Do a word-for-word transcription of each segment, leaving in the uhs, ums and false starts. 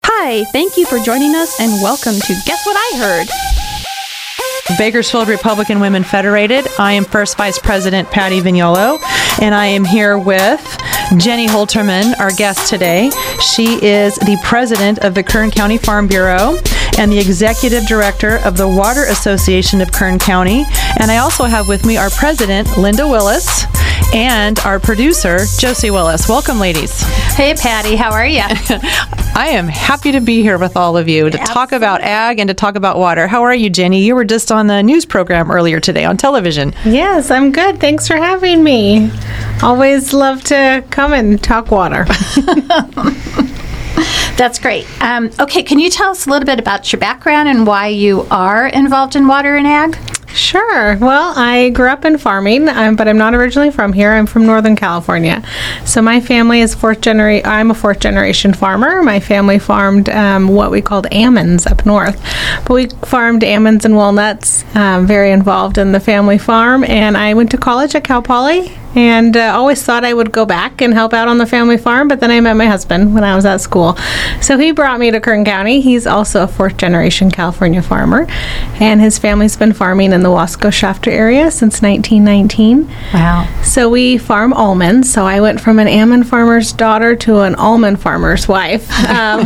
Hi, thank you for joining us and welcome to Guess What I Heard? Bakersfield Republican Women Federated. I am First Vice President Patty Vignolo, and I am here with Jenny Holterman, our guest today. She is the president of the Kern County Farm Bureau and the executive director of the Water Association of Kern County. And I also have with me our president, Linda Willis, and our producer, Josie Willis. Welcome, ladies. Hey, Patty. How are you? I am happy to be here with all of you to Absolutely. talk about ag and to talk about water. How are you, Jenny? You were just on the news program earlier today on television. Yes, I'm good. Thanks for having me. Always love to come and talk water. That's great. Um, okay, can you tell us a little bit about your background and why you are involved in water and ag? Sure. Well, I grew up in farming, um, but I'm not originally from here. I'm from Northern California. So my family is fourth generation. I'm a fourth generation farmer. My family farmed um, what we called almonds up north. But we farmed almonds and walnuts, um, very involved in the family farm. And I went to college at Cal Poly and uh, always thought I would go back and help out on the family farm, but then I met my husband when I was at school. So he brought me to Kern County. He's also a fourth generation California farmer, and his family's been farming in the Wasco Shafter area since nineteen nineteen. Wow. So we farm almonds. So I went from an almond farmer's daughter to an almond farmer's wife. Um,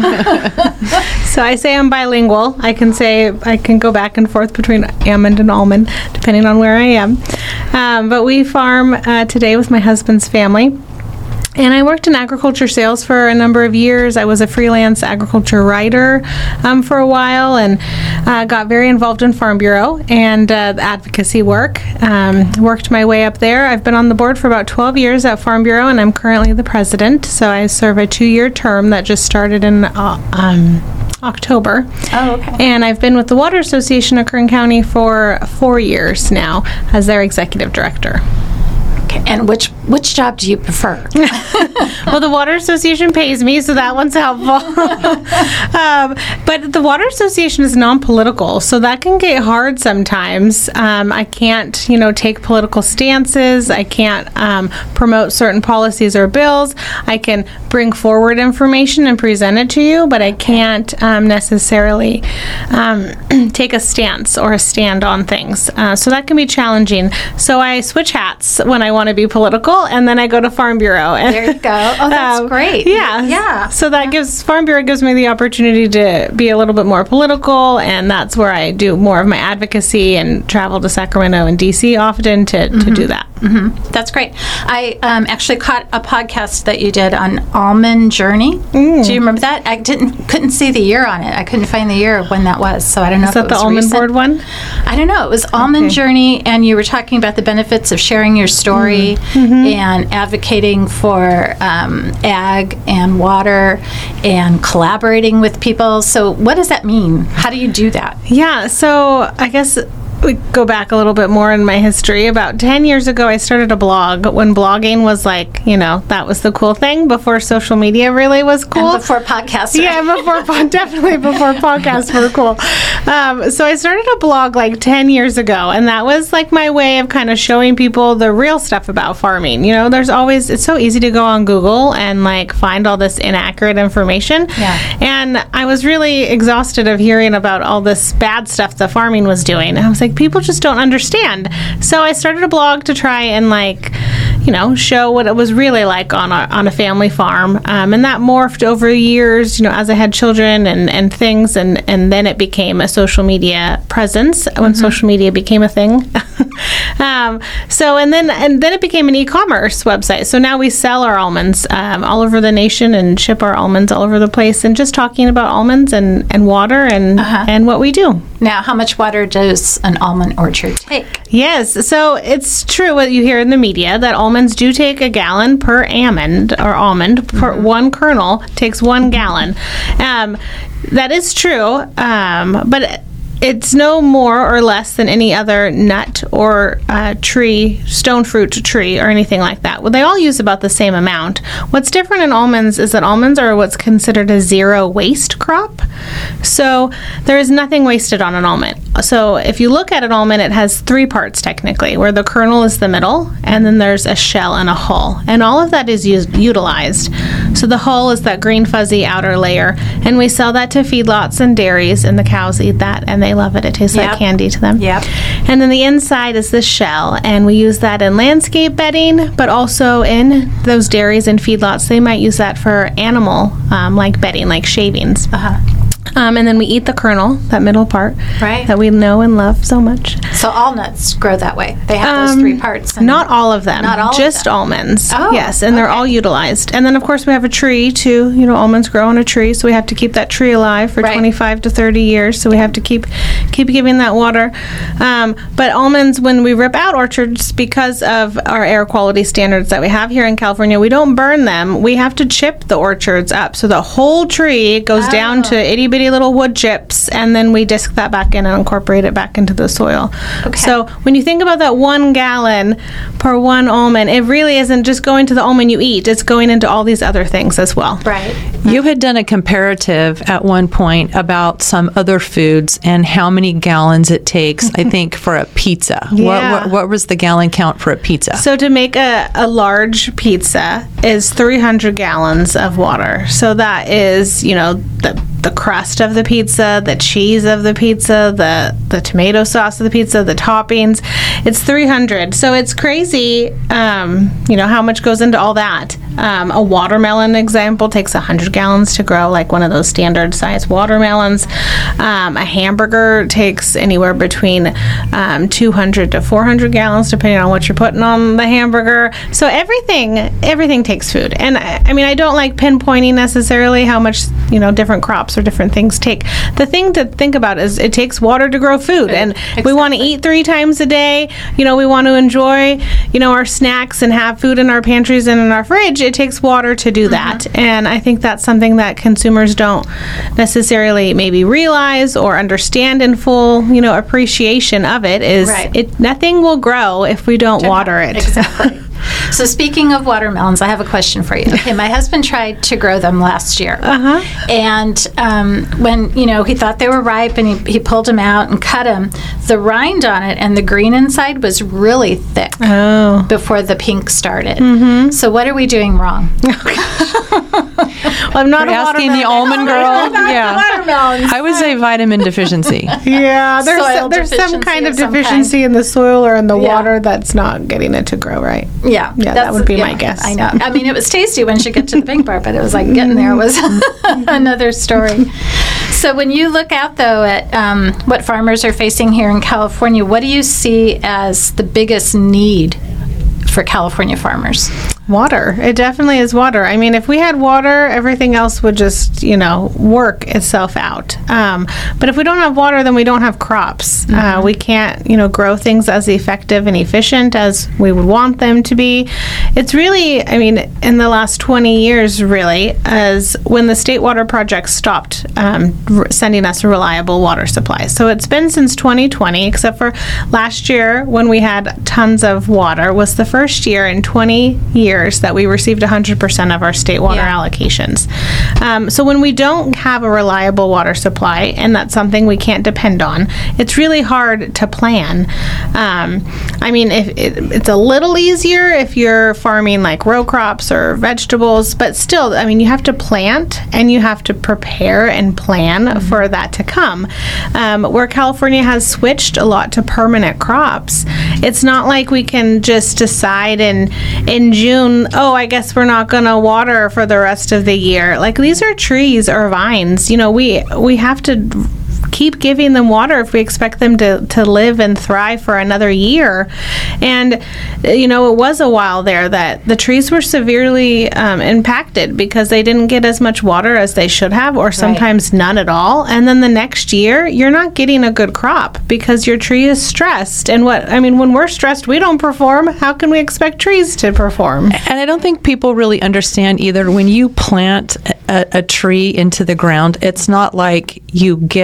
so I say I'm bilingual. I can say I can go back and forth between almond and almond depending on where I am. Um, but we farm uh, today with my husband's family. And I worked in agriculture sales for a number of years. I was a freelance agriculture writer um, for a while and uh, got very involved in Farm Bureau and uh, advocacy work. Um, worked my way up there. I've been on the board for about twelve years at Farm Bureau, and I'm currently the president. So I serve a two-year term that just started in uh, um, October. Oh, okay. And I've been with the Water Association of Kern County for four years now as their executive director. And which which job do you prefer? Well, the Water Association pays me, so that one's helpful. um, but the Water Association is non-political, so that can get hard sometimes. Um, I can't, you know, take political stances. I can't um, promote certain policies or bills. I can bring forward information and present it to you, but I can't um, necessarily um, take a stance or a stand on things. Uh, so that can be challenging. So I switch hats when I want to be political, and then I go to Farm Bureau. And, there you go. Oh, that's um, great. Yeah. Yeah. So that gives, Farm Bureau gives me the opportunity to be a little bit more political, and that's where I do more of my advocacy and travel to Sacramento and D C often to, mm-hmm. to do that. Mm-hmm. That's great. I um, actually caught a podcast that you did on Almond Journey. Mm. Do you remember that? I didn't couldn't see the year on it. I couldn't find the year of when that was, so I don't know Is if that it was the Almond recent. Board one? I don't know. It was Almond Okay. Journey, and you were talking about the benefits of sharing your story mm-hmm. and advocating for um, ag and water and collaborating with people. So what does that mean? How do you do that? Yeah, so I guess we go back a little bit more in my history. About ten years ago, I started a blog when blogging was like, you know, that was the cool thing before social media really was cool. And before podcasts. Right? Yeah, before pod, definitely before podcasts were cool. Um, so I started a blog like ten years ago, and that was like my way of kind of showing people the real stuff about farming. You know, there's always, it's so easy to go on Google and like find all this inaccurate information. Yeah. And I was really exhausted of hearing about all this bad stuff that farming was doing. And I was like, people just don't understand. So I started a blog to try and like, you know, show what it was really like on a, on a family farm. Um, and that morphed over the years, you know, as I had children and, and things. And, and then it became a social media presence when mm-hmm. social media became a thing. um, so, and then, and then it became an e-commerce website. So now we sell our almonds um, all over the nation and ship our almonds all over the place, and just talking about almonds and, and water and, uh-huh. and what we do. Now, how much water does an almond orchard take? Yes, so it's true what you hear in the media that almonds do take a gallon per almond or almond mm-hmm. per one kernel takes one gallon. Um, that is true, um, but it's no more or less than any other nut or uh, tree, stone fruit tree, or anything like that. Well, they all use about the same amount. What's different in almonds is that almonds are what's considered a zero waste crop. So there is nothing wasted on an almond. so if you look at an almond, it has three parts technically, where the kernel is the middle, and then there's a shell and a hull. And all of that is used, utilized. So the hull is that green fuzzy outer layer, and we sell that to feedlots and dairies, and the cows eat that, and they love it. It tastes Yep. like candy to them. Yep. And then the inside is the shell, and we use that in landscape bedding, but also in those dairies and feedlots. They might use that for animal, um, like bedding, like shavings. Uh-huh. Um, and then we eat the kernel, that middle part, Right. that we know and love so much. So all nuts grow that way. They have those Um, three parts. and- Not all of them. Not all of just them. almonds. Oh, yes, and they're okay. all utilized. And then of course we have a tree too. You know, almonds grow on a tree, so we have to keep that tree alive for Right. twenty-five to thirty years. So we have to keep keep giving that water. Um, but almonds, when we rip out orchards, because of our air quality standards that we have here in California, we don't burn them. We have to chip the orchards up, so the whole tree goes down Oh. to itty bitty little wood chips, and then we disc that back in and incorporate it back into the soil. Okay. So when you think about that one gallon per one almond, it really isn't just going to the almond you eat. It's going into all these other things as well. Right. You had done a comparative at one point about some other foods and how many gallons it takes, I think, for a pizza. What, Yeah. what, what was the gallon count for a pizza? So to make a, a large pizza is three hundred gallons of water. So that is, you know, the the crust of the pizza, the cheese of the pizza, the the tomato sauce of the pizza, the toppings. It's three hundred. So it's crazy, um, you know, how much goes into all that. Um, a watermelon example takes one hundred gallons to grow, like one of those standard size watermelons. Um, a hamburger takes anywhere between um, two hundred to four hundred gallons, depending on what you're putting on the hamburger. So everything, everything takes food. And I, I mean, I don't like pinpointing necessarily how much, you know, different crops or different things take. The thing to think about is it takes water to grow food, and we want to eat three times a day. You know, we want to enjoy, you know, our snacks and have food in our pantries and in our fridge. It takes water to do that, and I think that's something that consumers don't necessarily maybe realize or understand in full, you know, appreciation of it. Is Right. it nothing will grow if we don't water it. Exactly. So speaking of watermelons, I have a question for you. Okay, my husband tried to grow them last year. Uh-huh. And um, when, you know, he thought they were ripe and he, he pulled them out and cut them, the rind on it and the green inside was really thick Oh. before the pink started. Mm-hmm. So what are we doing wrong? Well, I'm not You're a asking the watermelon almond girl? Yeah. Watermelons. I would say vitamin deficiency. Yeah, there's Soil there's some deficiency kind of of some deficiency kind. in the soil or in the Yeah. water that's not getting it to grow right. Yeah, Yeah, that that's- would be my yeah, guess. I know. I mean, it was tasty when she got to the pink part, but it was like getting there was another story. So when you look out, though, at um, what farmers are facing here in California, what do you see as the biggest need for California farmers? Water. It definitely is water. I mean, if we had water, everything else would just, you know, work itself out. Um, but if we don't have water, then we don't have crops. Uh, we can't, you know, grow things as effective and efficient as we would want them to be. It's really, I mean, in the last twenty years, really, as when the State Water Project stopped um, r- sending us reliable water supplies. So it's been since twenty twenty, except for last year when we had tons of water, was the first year in twenty years that we received one hundred percent of our state water Yeah. allocations. Um, so when we don't have a reliable water supply, and that's something we can't depend on, it's really hard to plan. Um, I mean, if it, it's a little easier if you're farming like row crops or vegetables, but still, I mean, you have to plant and you have to prepare and plan for that to come. Um, where California has switched a lot to permanent crops, it's not like we can just decide in in June, oh, I guess we're not going to water for the rest of the year. Like, these are trees or vines. You know, we we have to keep giving them water if we expect them to, to live and thrive for another year. And, you know, it was a while there that the trees were severely um, impacted because they didn't get as much water as they should have, or sometimes none at all. And then the next year, you're not getting a good crop because your tree is stressed. And what, I mean, when we're stressed, we don't perform. How can we expect trees to perform? And I don't think people really understand either. When you plant a, a tree into the ground, it's not like you get a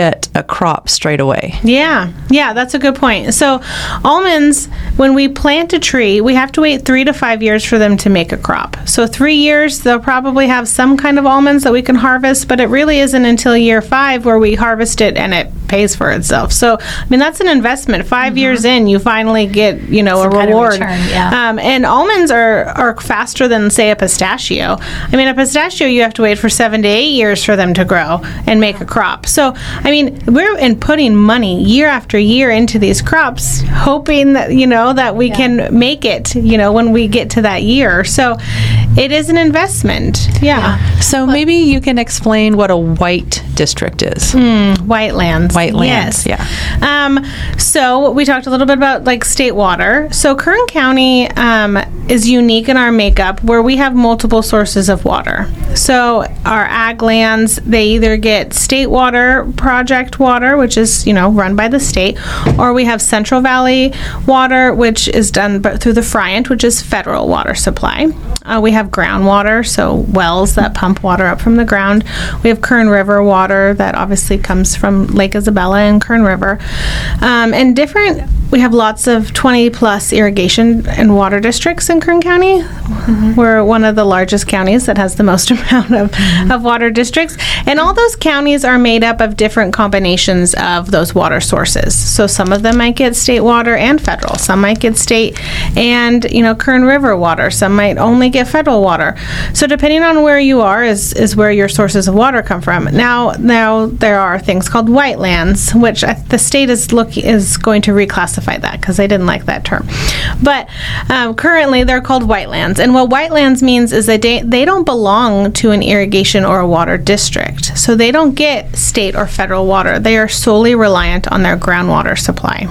crop straight away. Yeah, yeah, that's a good point. So almonds, when we plant a tree, we have to wait three to five years for them to make a crop. So three years, they'll probably have some kind of almonds that we can harvest, but it really isn't until year five where we harvest it and it pays for itself. So, I mean, that's an investment. Five mm-hmm. years in, you finally get, you know, some a reward. Kind of return, yeah. Um, and almonds are, are faster than, say, a pistachio. I mean, a pistachio, you have to wait for seven to eight years for them to grow and make a crop. So, I mean, we're in putting money year after year into these crops, hoping that, you know, that we yeah. can make it, you know, when we get to that year. So it is an investment. Yeah. yeah. So well, maybe you can explain what a white district is. Mm, white lands. White lands, yes. yeah. Um, so we talked a little bit about like state water. So Kern County um, is unique in our makeup where we have multiple sources of water. So our ag lands, they either get state water project water, which is, you know, run by the state, or we have Central Valley water, which is done through the Friant, which is federal water supply. Uh, we have groundwater, so wells that pump water up from the ground. We have Kern River water that obviously comes from Lake Isabella and Kern River. Um, and different, we have lots of twenty plus irrigation and water districts in Kern County. Mm-hmm. We're one of the largest counties that has the most amount of, mm-hmm. of water districts. And all those counties are made up of different combinations of those water sources. So some of them might get state water and federal. Some might get state and, you know, Kern River water. Some might only get federal water. So depending on where you are is, is where your sources of water come from. Now, now there are things called white lands, which I, the state is look is going to reclassify that because they didn't like that term. But um, currently they're called white lands. And what white lands means is that they, they don't belong to an irrigation or a water district. So they don't get state or federal water. They are solely reliant on their groundwater supply.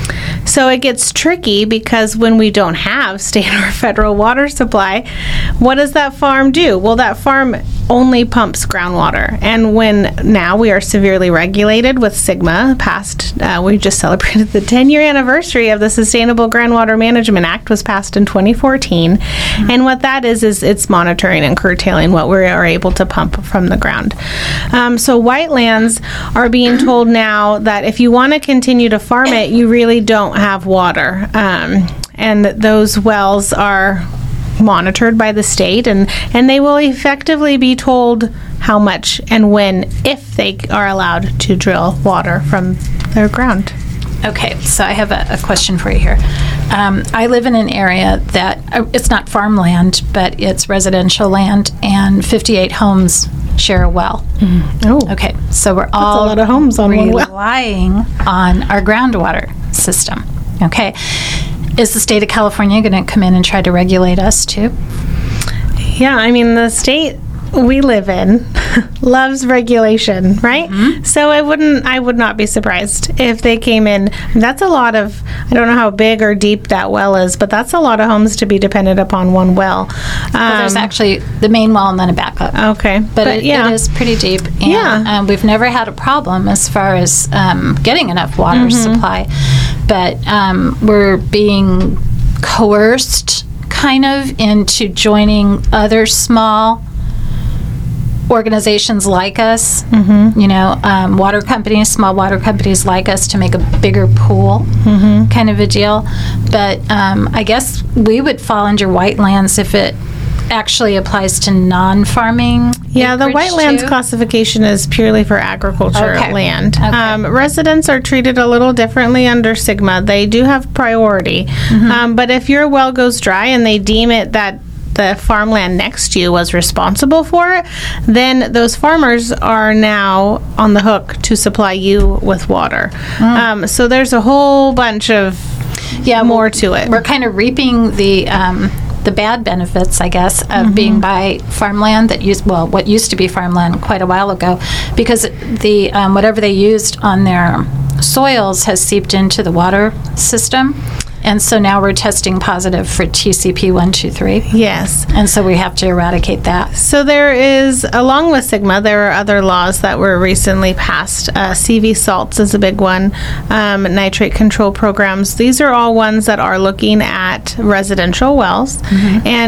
So it gets tricky because when we don't have state or federal water supply, what does that farm do? Well, that farm only pumps groundwater. And when now we are severely regulated with SGMA, passed, uh, we just celebrated the ten-year anniversary of the Sustainable Groundwater Management Act was passed in twenty fourteen. Mm-hmm. And what that is, is it's monitoring and curtailing what we are able to pump from the ground. Um, so white lands are being told now that if you want to continue to farm it, you really don't have water. Um, and those wells are monitored by the state, and, and they will effectively be told how much and when, if they are allowed to drill water from their ground. Okay, so I have a, a question for you here. Um, I live in an area that, uh, it's not farmland, but it's residential land, and fifty-eight homes share a well. Mm. Oh. Okay, so we're all a lot of homes on one well. relying on our groundwater system. Okay. Is the state of California going to come in and try to regulate us too? Yeah, I mean, the state we live in loves regulation, right? Mm-hmm. So I wouldn't, I would not be surprised if they came in. That's a lot of, I don't know how big or deep that well is, but that's a lot of homes to be dependent upon one well. Um, well, there's actually the main well and then a backup. Okay. But, but it, yeah. it is pretty deep. And yeah. um, we've never had a problem as far as um, getting enough water mm-hmm. supply. But um, we're being coerced kind of into joining other small organizations like us, mm-hmm. you know, um, water companies, small water companies like us to make a bigger pool mm-hmm. kind of a deal. But um, I guess we would fall under white lands if it actually applies to non-farming. Yeah, the white lands too? classification is purely for agriculture okay. land. Okay. Um, residents are treated a little differently under SGMA. They do have priority. Mm-hmm. Um, but if your well goes dry and they deem it that the farmland next to you was responsible for it, then those farmers are now on the hook to supply you with water. Mm. Um, so there's a whole bunch of yeah, more well, to it. We're kind of reaping the um, the bad benefits, I guess, of mm-hmm. being by farmland that used, well, what used to be farmland quite a while ago, because the um, whatever they used on their soils has seeped into the water system. And so now we're testing positive for T C P one two three. Yes. And so we have to eradicate that. So there is, along with SGMA, there are other laws that were recently passed. Uh, C V salts is a big one. Um, nitrate control programs. These are all ones that are looking at residential wells. Mm-hmm. And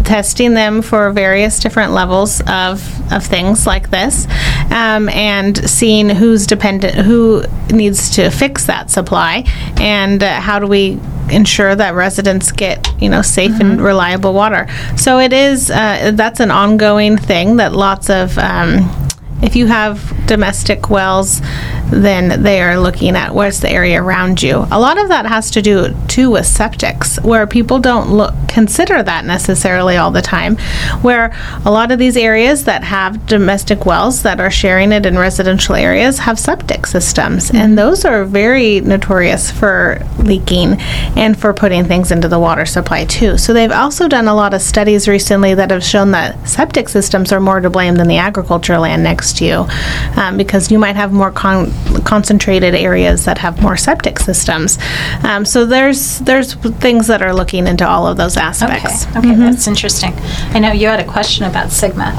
testing them for various different levels of, of things like this, um, and seeing who's dependent, who needs to fix that supply, and uh, how do we ensure that residents get, you know, safe mm-hmm. and reliable water. So it is, uh, that's an ongoing thing that lots of, um, if you have domestic wells, then they are looking at what's the area around you. A lot of that has to do too with septics, where people don't look consider that necessarily all the time, where a lot of these areas that have domestic wells that are sharing it in residential areas have septic systems, mm-hmm. and those are very notorious for leaking and for putting things into the water supply too. So they've also done a lot of studies recently that have shown that septic systems are more to blame than the agricultural land next to you, um, because you might have more con- concentrated areas that have more septic systems. Um, so there's there's things that are looking into all of those aspects. Okay, okay, mm-hmm. that's interesting. I know you had a question about Sigma.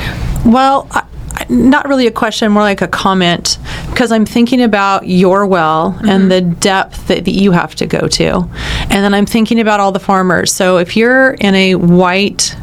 Well, I, not really a question, more like a comment, because I'm thinking about your well mm-hmm. and the depth that, that you have to go to. And then I'm thinking about all the farmers. So if you're in a white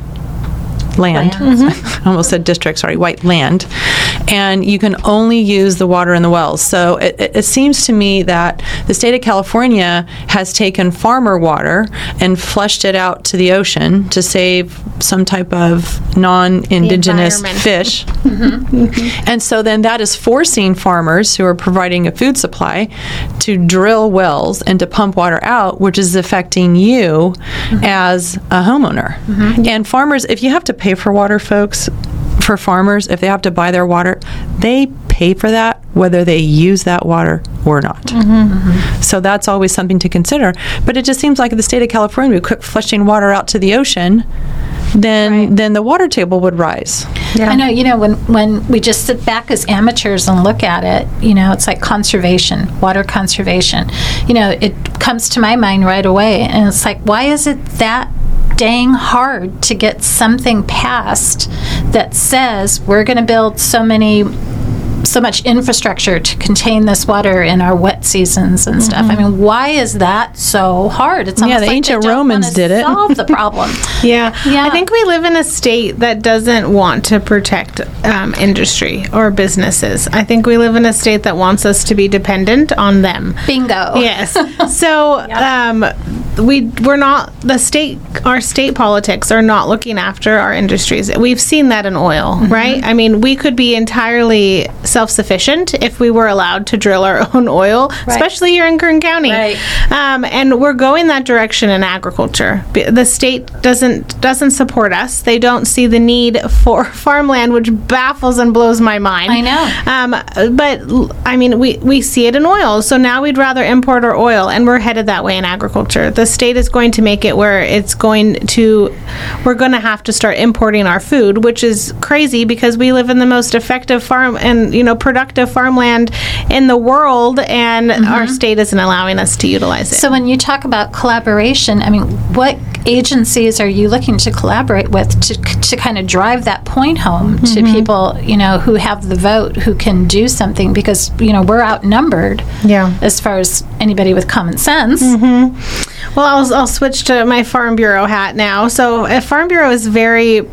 land, mm-hmm. I almost said district, sorry, white land, and you can only use the water in the wells. So it, it, it seems to me that the state of California has taken farmer water and flushed it out to the ocean to save some type of non-indigenous fish. Mm-hmm. Mm-hmm. And so then that is forcing farmers who are providing a food supply to drill wells and to pump water out, which is affecting you mm-hmm. as a homeowner. Mm-hmm. And farmers, if you have to pay for water, folks, for farmers, if they have to buy their water, they pay for that whether they use that water or not. Mm-hmm. Mm-hmm. So that's always something to consider. But it just seems like if the state of California would quit flushing water out to the ocean, then right. then the water table would rise. Yeah. I know, you know, when, when we just sit back as amateurs and look at it, you know, it's like conservation, water conservation. You know, it comes to my mind right away, and it's like, why is it that dang hard to get something passed that says we're going to build so many so much infrastructure to contain this water in our wet seasons and mm-hmm. stuff. I mean, why is that so hard? It's yeah, the like ancient Romans did it. Solve the problem. yeah. yeah, I think we live in a state that doesn't want to protect um, industry or businesses. I think we live in a state that wants us to be dependent on them. Bingo. Yes. So yep. um, we we're not the state. Our state politics are not looking after our industries. We've seen that in oil, mm-hmm. right? I mean, we could be entirely self-sufficient if we were allowed to drill our own oil, right. especially here in Kern County. Right. Um, and we're going that direction in agriculture. The state doesn't doesn't support us. They don't see the need for farmland, which baffles and blows my mind. I know. Um, but I mean, we we see it in oil. So now we'd rather import our oil, and we're headed that way in agriculture. The state is going to make it where it's going to, we're going to have to start importing our food, which is crazy because we live in the most effective farm and, you know, productive farmland in the world, and mm-hmm. our state isn't allowing us to utilize it. So when you talk about collaboration, I mean, what agencies are you looking to collaborate with to to kind of drive that point home mm-hmm. to people, you know, who have the vote, who can do something? Because, you know, we're outnumbered yeah. as far as anybody with common sense. Mm-hmm. Well, I'll, I'll switch to my Farm Bureau hat now. So a Farm Bureau is very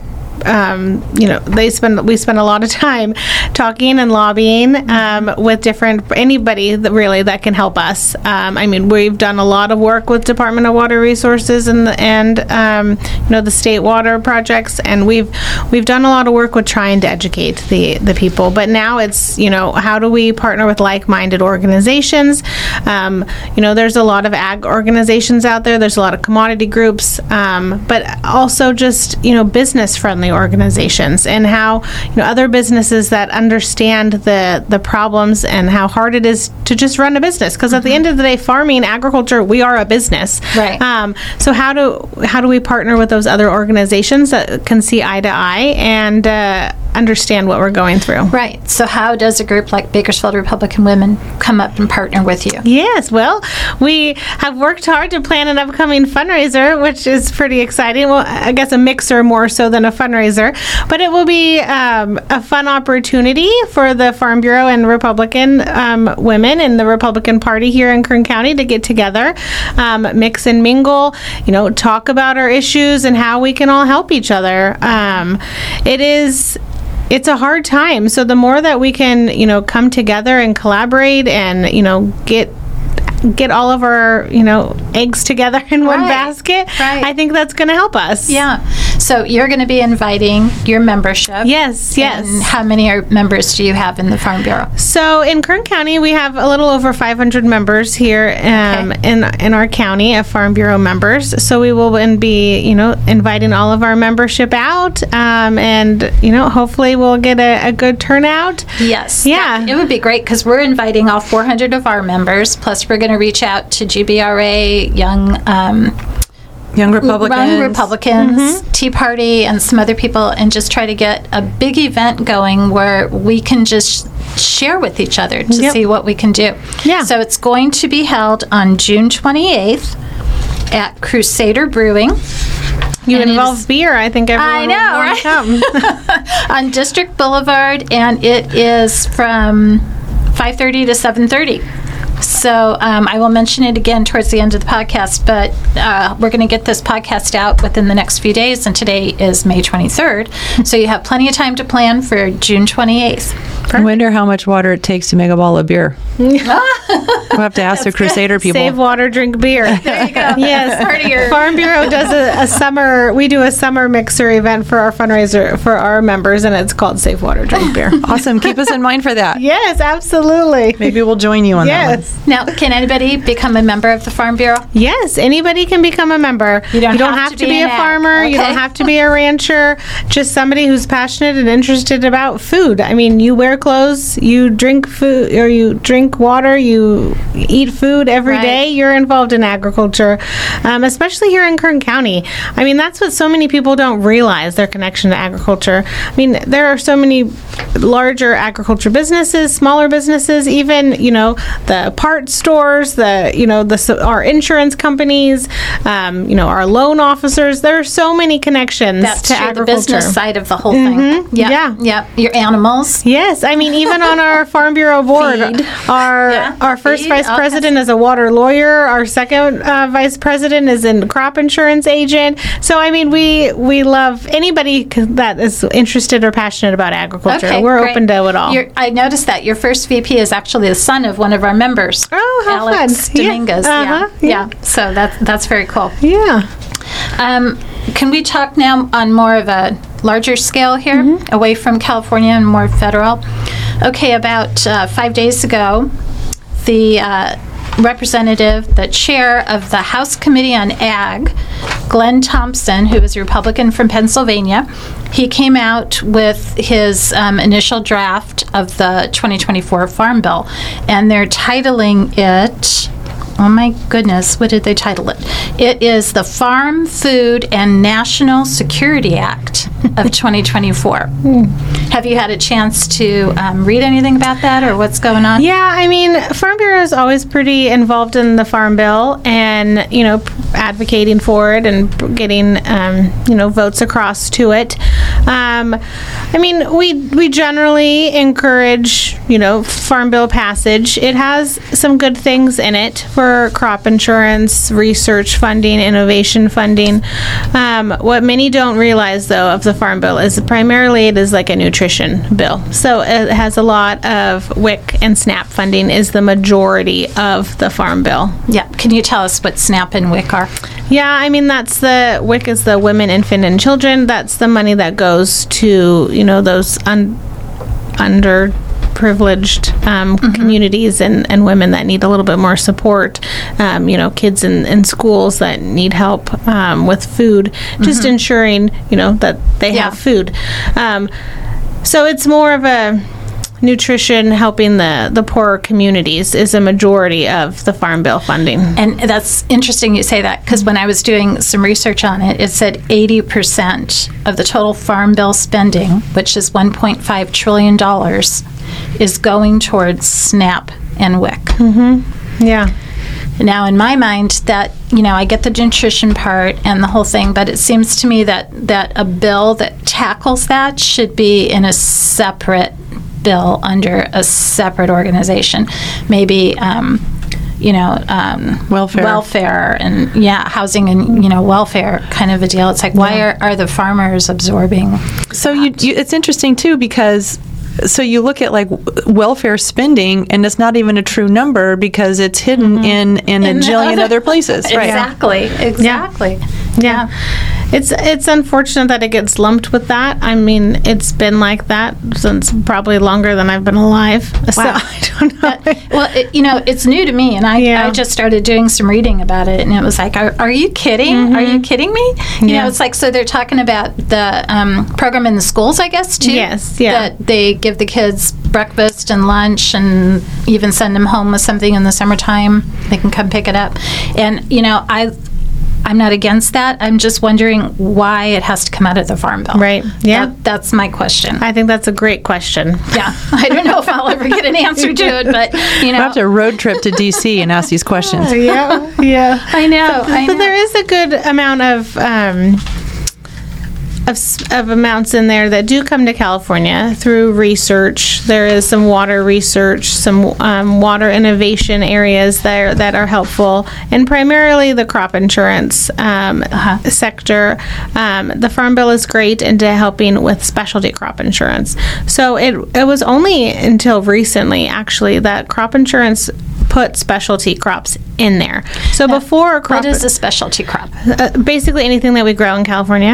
Um, you know, they spend we spend a lot of time talking and lobbying um, with different anybody that really that can help us. Um, I mean, we've done a lot of work with Department of Water Resources and the, and um, you know the state water projects, and we've we've done a lot of work with trying to educate the the people. But now it's you know how do we partner with like-minded organizations? Um, you know, there's a lot of ag organizations out there. There's a lot of commodity groups, um, but also just you know business friendly organizations, and how you know other businesses that understand the the problems and how hard it is to just run a business, because mm-hmm. at the end of the day, farming, agriculture, we are a business, right? Um, so how do how do we partner with those other organizations that can see eye to eye and uh, understand what we're going through. Right. So how does a group like Bakersfield Republican Women come up and partner with you? Yes, well, we have worked hard to plan an upcoming fundraiser, which is pretty exciting. Well, I guess a mixer more so than a fundraiser, but it will be um, a fun opportunity for the Farm Bureau and Republican um, women in the Republican Party here in Kern County to get together, um, mix and mingle, you know, talk about our issues and how we can all help each other. Um, it is It's a hard time. So the more that we can, you know, come together and collaborate and, you know, get get all of our, you know, eggs together in one Right. basket, Right. I think that's going to help us. Yeah. So you're going to be inviting your membership. Yes, yes. And how many are members do you have in the Farm Bureau? So in Kern County, we have a little over five hundred members here um, Okay. in in our county of Farm Bureau members. So we will then be, you know, inviting all of our membership out, um, and you know, hopefully we'll get a, a good turnout. Yes. Yeah. It would be great because we're inviting all four hundred of our members, plus we're going to reach out to G B R A, Young um, Young Republicans. Young Republicans, Tea Party, and some other people, and just try to get a big event going where we can just share with each other to Yep. see what we can do. Yeah. So it's going to be held on June twenty-eighth at Crusader Brewing. You And it involve is- beer. I think everyone I will know, wanna right? come. on District Boulevard, and it is from five thirty to seven thirty. So um, I will mention it again towards the end of the podcast, but uh, we're going to get this podcast out within the next few days, and today is May twenty-third. So you have plenty of time to plan for June twenty-eighth. I wonder how much water it takes to make a bottle of beer. We'll have to ask the Crusader people. Save water, drink beer. There you go. Yes. Part of your- Farm Bureau does a, a summer, we do a summer mixer event for our fundraiser for our members, and it's called Save Water, Drink Beer. Awesome. Keep us in mind for that. Yes, absolutely. Maybe we'll join you on that one. Yes. Now, can anybody become a member of the Farm Bureau? Yes, anybody can become a member. You don't have to to be be an a ag. farmer. You Okay. don't have to be a rancher. Just somebody who's passionate and interested about food. I mean, you wear clothes, you drink food, or you drink water, you eat food every Right. day. You're involved in agriculture, um, especially here in Kern County. I mean, that's what so many people don't realize, their connection to agriculture. I mean, there are so many larger agriculture businesses, smaller businesses, even, you know, the part stores, the, you know, the our insurance companies, um, you know, our loan officers. There are so many connections That's to true, the agriculture. business side of the whole thing. Yeah. Yeah. Yeah. Your animals. Yes, I mean, even on our Farm Bureau board, Feed. our Yeah, our first feed, vice all president is a water lawyer. Our second uh, vice president is a crop insurance agent. So, I mean, we we love anybody c- that is interested or passionate about agriculture. Okay, We're great. open to it all. Your- I noticed that your first V P is actually the son of one of our members. Oh, how Alex fun. Yeah, Dominguez. uh-huh, Yeah. yeah. yeah. So that's that's very cool. yeah. Um, can we talk now on more of a larger scale here, Mm-hmm. away from California and more federal? Okay, about uh, five days ago, the uh, representative, the chair of the House Committee on Ag, Glenn Thompson, who is a Republican from Pennsylvania, he came out with his um, initial draft of the twenty twenty-four Farm Bill, and they're titling it, oh my goodness, what did they title it? It is the Farm, Food, and National Security Act of twenty twenty-four. Have you had a chance to um, read anything about that, or what's going on? Yeah, I mean, Farm Bureau is always pretty involved in the Farm Bill and, you know, p- advocating for it and p- getting, um, you know, votes across to it. Um, I mean, we we generally encourage, you know, Farm Bill passage. It has some good things in it for crop insurance, research funding, innovation funding. Um, what many don't realize, though, of the Farm Bill is primarily it is like a nutrition bill. So it has a lot of W I C and SNAP funding is the majority of the Farm Bill. Yeah. Can you tell us what SNAP and W I C are? Yeah, I mean, that's the, W I C is the Women, Infant, and Children. That's the money that goes to, you know, those un, underprivileged um, communities and, and women that need a little bit more support. Um, you know, kids in, in schools that need help um, with food. Just ensuring, you know, that they Yeah. have food. Um, so it's more of a, nutrition, helping the, the poorer communities is a majority of the Farm Bill funding. And that's interesting you say that, because when I was doing some research on it, it said eighty percent of the total Farm Bill spending, which is one point five trillion dollars, is going towards SNAP and W I C. Mm-hmm. Yeah. Now, in my mind, that, you know, I get the nutrition part and the whole thing, but it seems to me that, that a bill that tackles that should be in a separate bill under a separate organization. Maybe, um, you know, um, Welfare. welfare and, yeah, housing and, you know, welfare kind of a deal. It's like, why are, are the farmers absorbing So you, you, it's interesting, too, because so you look at like welfare spending, and it's not even a true number because it's hidden mm-hmm. in, in, in a jillion other, other places. Right. Exactly. Exactly. Yeah. yeah. It's it's unfortunate that it gets lumped with that. I mean, it's been like that since probably longer than I've been alive. Wow. So I don't know. That, well, it, you know, it's new to me, and I, yeah. I just started doing some reading about it, and it was like, are, are you kidding? Mm-hmm. Are you kidding me? You yeah. know, it's like, so they're talking about the um, program in the schools, I guess, too? Yes, yeah. That they give the kids breakfast and lunch and even send them home with something in the summertime. They can come pick it up. And, you know, I... I'm not against that. I'm just wondering why it has to come out of the Farm Bill. Right. Yeah. That, that's my question. I think that's a great question. Yeah. I don't know if I'll ever get an answer to it, but, you know. We'll have to road trip to D C and ask these questions. Uh, yeah. Yeah. I know. But, I know. but there is a good amount of... Um, Of, of amounts in there that do come to California through research. There is some water research, some um, water innovation areas there that are helpful, and primarily the crop insurance um, uh-huh. sector. Um, the Farm Bill is great into helping with specialty crop insurance. So it it was only until recently, actually, that crop insurance put specialty crops in there. So now, before a crop... What is a specialty crop? Uh, basically anything that we grow in California.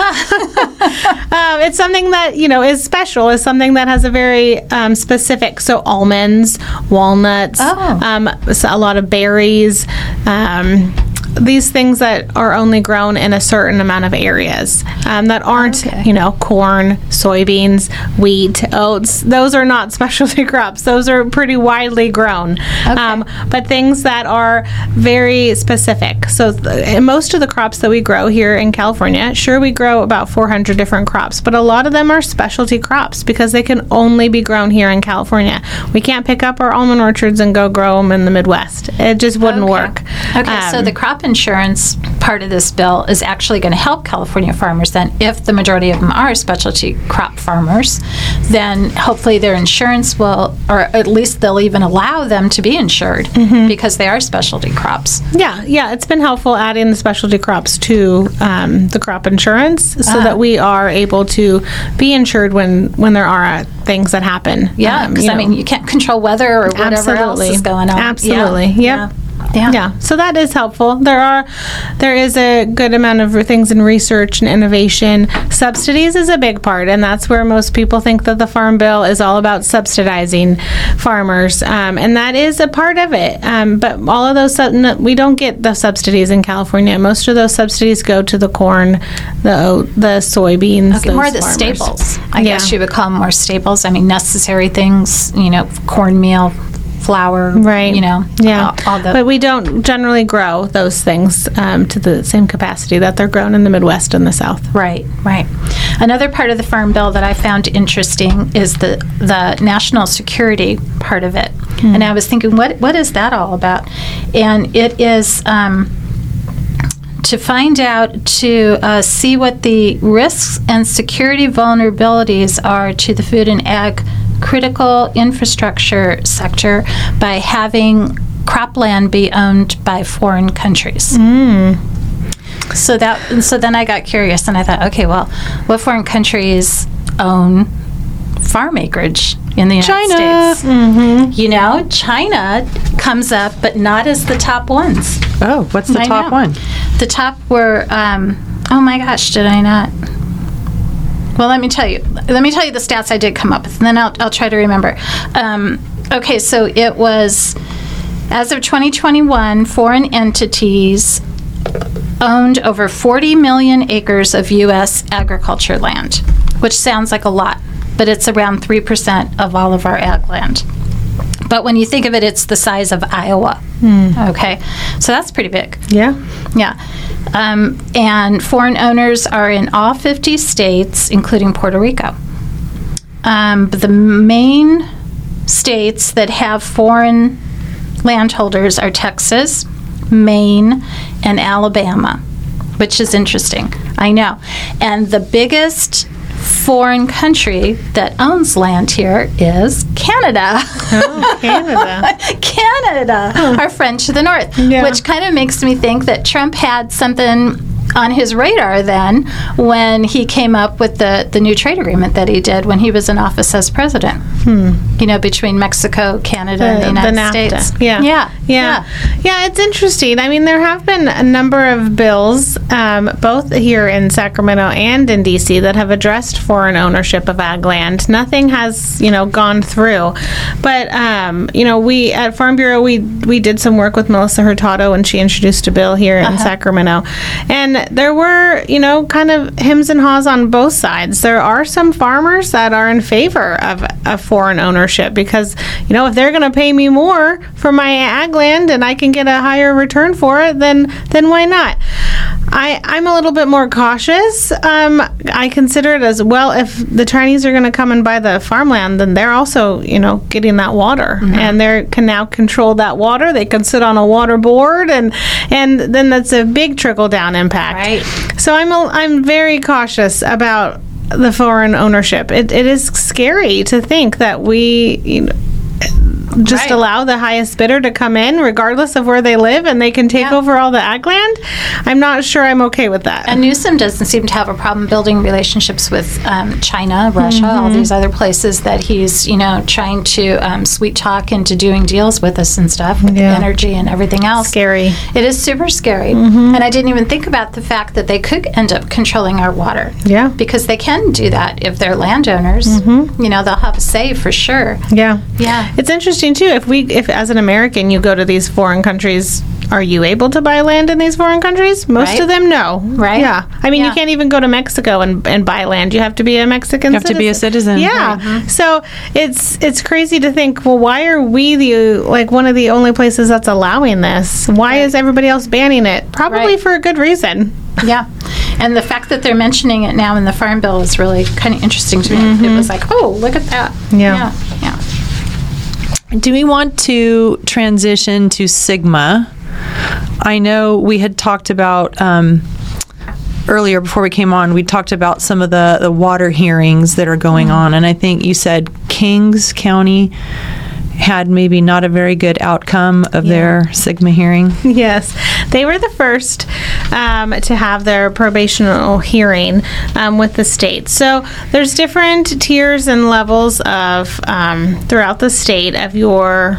um, it's something that, you know, is special, is something that has a very um, specific, so almonds, walnuts, oh. um, so a lot of berries, um, these things that are only grown in a certain amount of areas um, that aren't, okay. you know, corn, soybeans, wheat, oats. Those are not specialty crops. Those are pretty widely grown. Okay. Um, but things that are very specific. So th- most of the crops that we grow here in California, sure, we grow about four hundred different crops, but a lot of them are specialty crops because they can only be grown here in California. We can't pick up our almond orchards and go grow them in the Midwest. It just wouldn't okay. work. Okay, um, so the crop insurance part of this bill is actually going to help California farmers then. If the majority of them are specialty crop farmers, then hopefully their insurance will, or at least they'll even allow them to be insured mm-hmm. because they are specialty crops. Yeah, yeah, it's been helpful adding the specialty crops to um, the crop insurance so uh, that we are able to be insured when, when there are uh, things that happen. Yeah, because um, I mean, you can't control weather or whatever absolutely. else is going on. Absolutely, yeah. yep. yeah. Yeah. yeah, so that is helpful. There are, there is a good amount of things in research and innovation. Subsidies is a big part, and that's where most people think that the Farm Bill is all about subsidizing farmers, um, and that is a part of it. Um, but all of those, no, we don't get the subsidies in California. Most of those subsidies go to the corn, the oat, the soybeans. Okay, more the farmers. Staples. I yeah. guess you would call them more staples. I mean, necessary things. You know, cornmeal, flour, right? You know, yeah. All, all the but we don't generally grow those things um, to the same capacity that they're grown in the Midwest and the South. Right, right. Another part of the Farm Bill that I found interesting is the the national security part of it, mm. and I was thinking, what what is that all about? And it is. Um, to find out, to uh, see what the risks and security vulnerabilities are to the food and ag critical infrastructure sector by having cropland be owned by foreign countries. Mm. So that, so then I got curious and I thought, okay, well, what foreign countries own farm acreage in the United China. States? Mm-hmm. You know, China comes up, but not as the top ones. Oh, what's the I top know. one? The top were, um, oh my gosh, did I not? Well, let me tell you. Let me tell you the stats I did come up with, and then I'll, I'll try to remember. Um, okay, so it was, as of twenty twenty-one, foreign entities owned over forty million acres of U S agriculture land, which sounds like a lot. but it's around three percent of all of our ag land. But when you think of it, it's the size of Iowa. Mm. Okay, so that's pretty big. Yeah. Yeah. Um, and foreign owners are in all fifty states, including Puerto Rico. Um, but the main states that have foreign landholders are Texas, Maine, and Alabama, which is interesting. I know. And the biggest foreign country that owns land here is Canada. Oh, Canada. Canada, huh. Our friend to the north, yeah. Which kind of makes me think that Trump had something on his radar then when he came up with the, the new trade agreement that he did when he was in office as president. Hmm. You know, between Mexico, Canada, the, and the United the States. Yeah. Yeah. Yeah. Yeah. Yeah, it's interesting. I mean, there have been a number of bills, um, both here in Sacramento and in D C, that have addressed foreign ownership of ag land. Nothing has, you know, gone through. But, um, you know, we at Farm Bureau, we we did some work with Melissa Hurtado when she introduced a bill here uh-huh. in Sacramento. And there were, you know, kind of hems and haws on both sides. There are some farmers that are in favor of, of foreign ownership because, you know, if they're going to pay me more for my ag land and I can get a higher return for it, then then why not? I, I'm a little bit more cautious. Um, I consider it as, well, if the Chinese are going to come and buy the farmland, then they're also, you know, getting that water. Mm-hmm. And they can now control that water. They can sit on a water board, and and then that's a big trickle-down impact. Right. So I'm a, I'm very cautious about the foreign ownership. It, it is scary to think that we, you know, just right. allow the highest bidder to come in regardless of where they live and they can take yeah. over all the ag land. I'm not sure I'm okay with that. And Newsom doesn't seem to have a problem building relationships with um, China, Russia, mm-hmm. all these other places that he's, you know, trying to um, sweet talk into doing deals with us and stuff, with yeah. energy and everything else. Scary. It is super scary. Mm-hmm. And I didn't even think about the fact that they could end up controlling our water. Yeah. Because they can do that if they're landowners. Mm-hmm. You know, they'll have a say for sure. Yeah. Yeah. It's interesting too, if we if as an American you go to these foreign countries, are you able to buy land in these foreign countries? Most right. of them, no. Right. Yeah. I mean, yeah. you can't even go to Mexico and, and buy land. You have to be a Mexican You have citizen. to be a citizen. Yeah. Right. Mm-hmm. So it's it's crazy to think, well, why are we the like one of the only places that's allowing this? Why right. is everybody else banning it? Probably right. for a good reason. Yeah. And the fact that they're mentioning it now in the Farm Bill is really kind of interesting to me. Mm-hmm. It was like, oh, look at that. Yeah. Yeah. yeah. Do we want to transition to SGMA? I know we had talked about um, earlier before we came on, we talked about some of the, the water hearings that are going mm-hmm. on, and I think you said Kings County had maybe not a very good outcome of yeah. their SGMA hearing. Yes. They were the first um, to have their probational hearing um, with the state. So there's different tiers and levels of um, throughout the state of your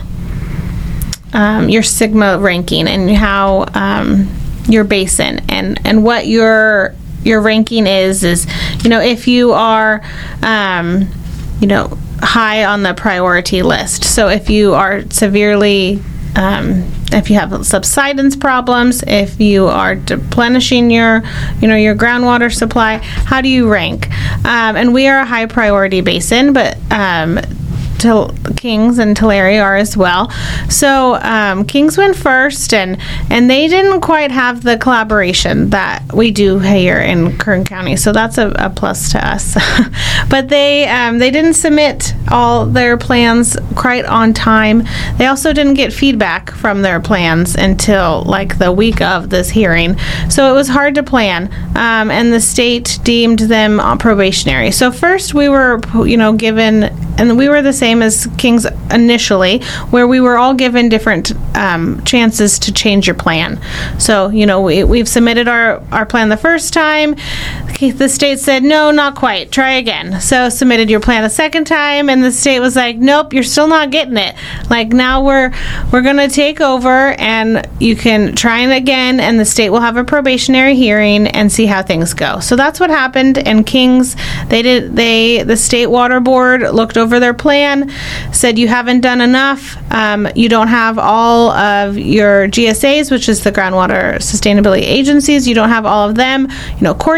um, your SGMA ranking and how um, your basin and, and what your your ranking is is, you know, if you are um, you know, high on the priority list. So if you are severely, um, if you have subsidence problems, if you are replenishing your, you know, your groundwater supply, how do you rank? Um, and we are a high priority basin, but um, Til- Kings and Tulare are as well. So um, Kings went first, and and they didn't quite have the collaboration that we do here in Kern County. So that's a, a plus to us. But they um, they didn't submit all their plans quite on time. They also didn't get feedback from their plans until like the week of this hearing. So it was hard to plan, um, and the state deemed them probationary. So first we were, you know, given, and we were the same as Kings initially, where we were all given different um, chances to change your plan. So, you know, we, we've submitted our, our plan the first time. The state said, no, not quite. Try again. So submitted your plan a second time, and the state was like, nope, you're still not getting it. Like, now we're we're going to take over, and you can try it again, and the state will have a probationary hearing and see how things go. So that's what happened. And Kings, they did they the state water board looked over their plan, said you haven't done enough. Um, you don't have all of your G S As, which is the groundwater sustainability agencies. You don't have all of them, you know, coordinating together.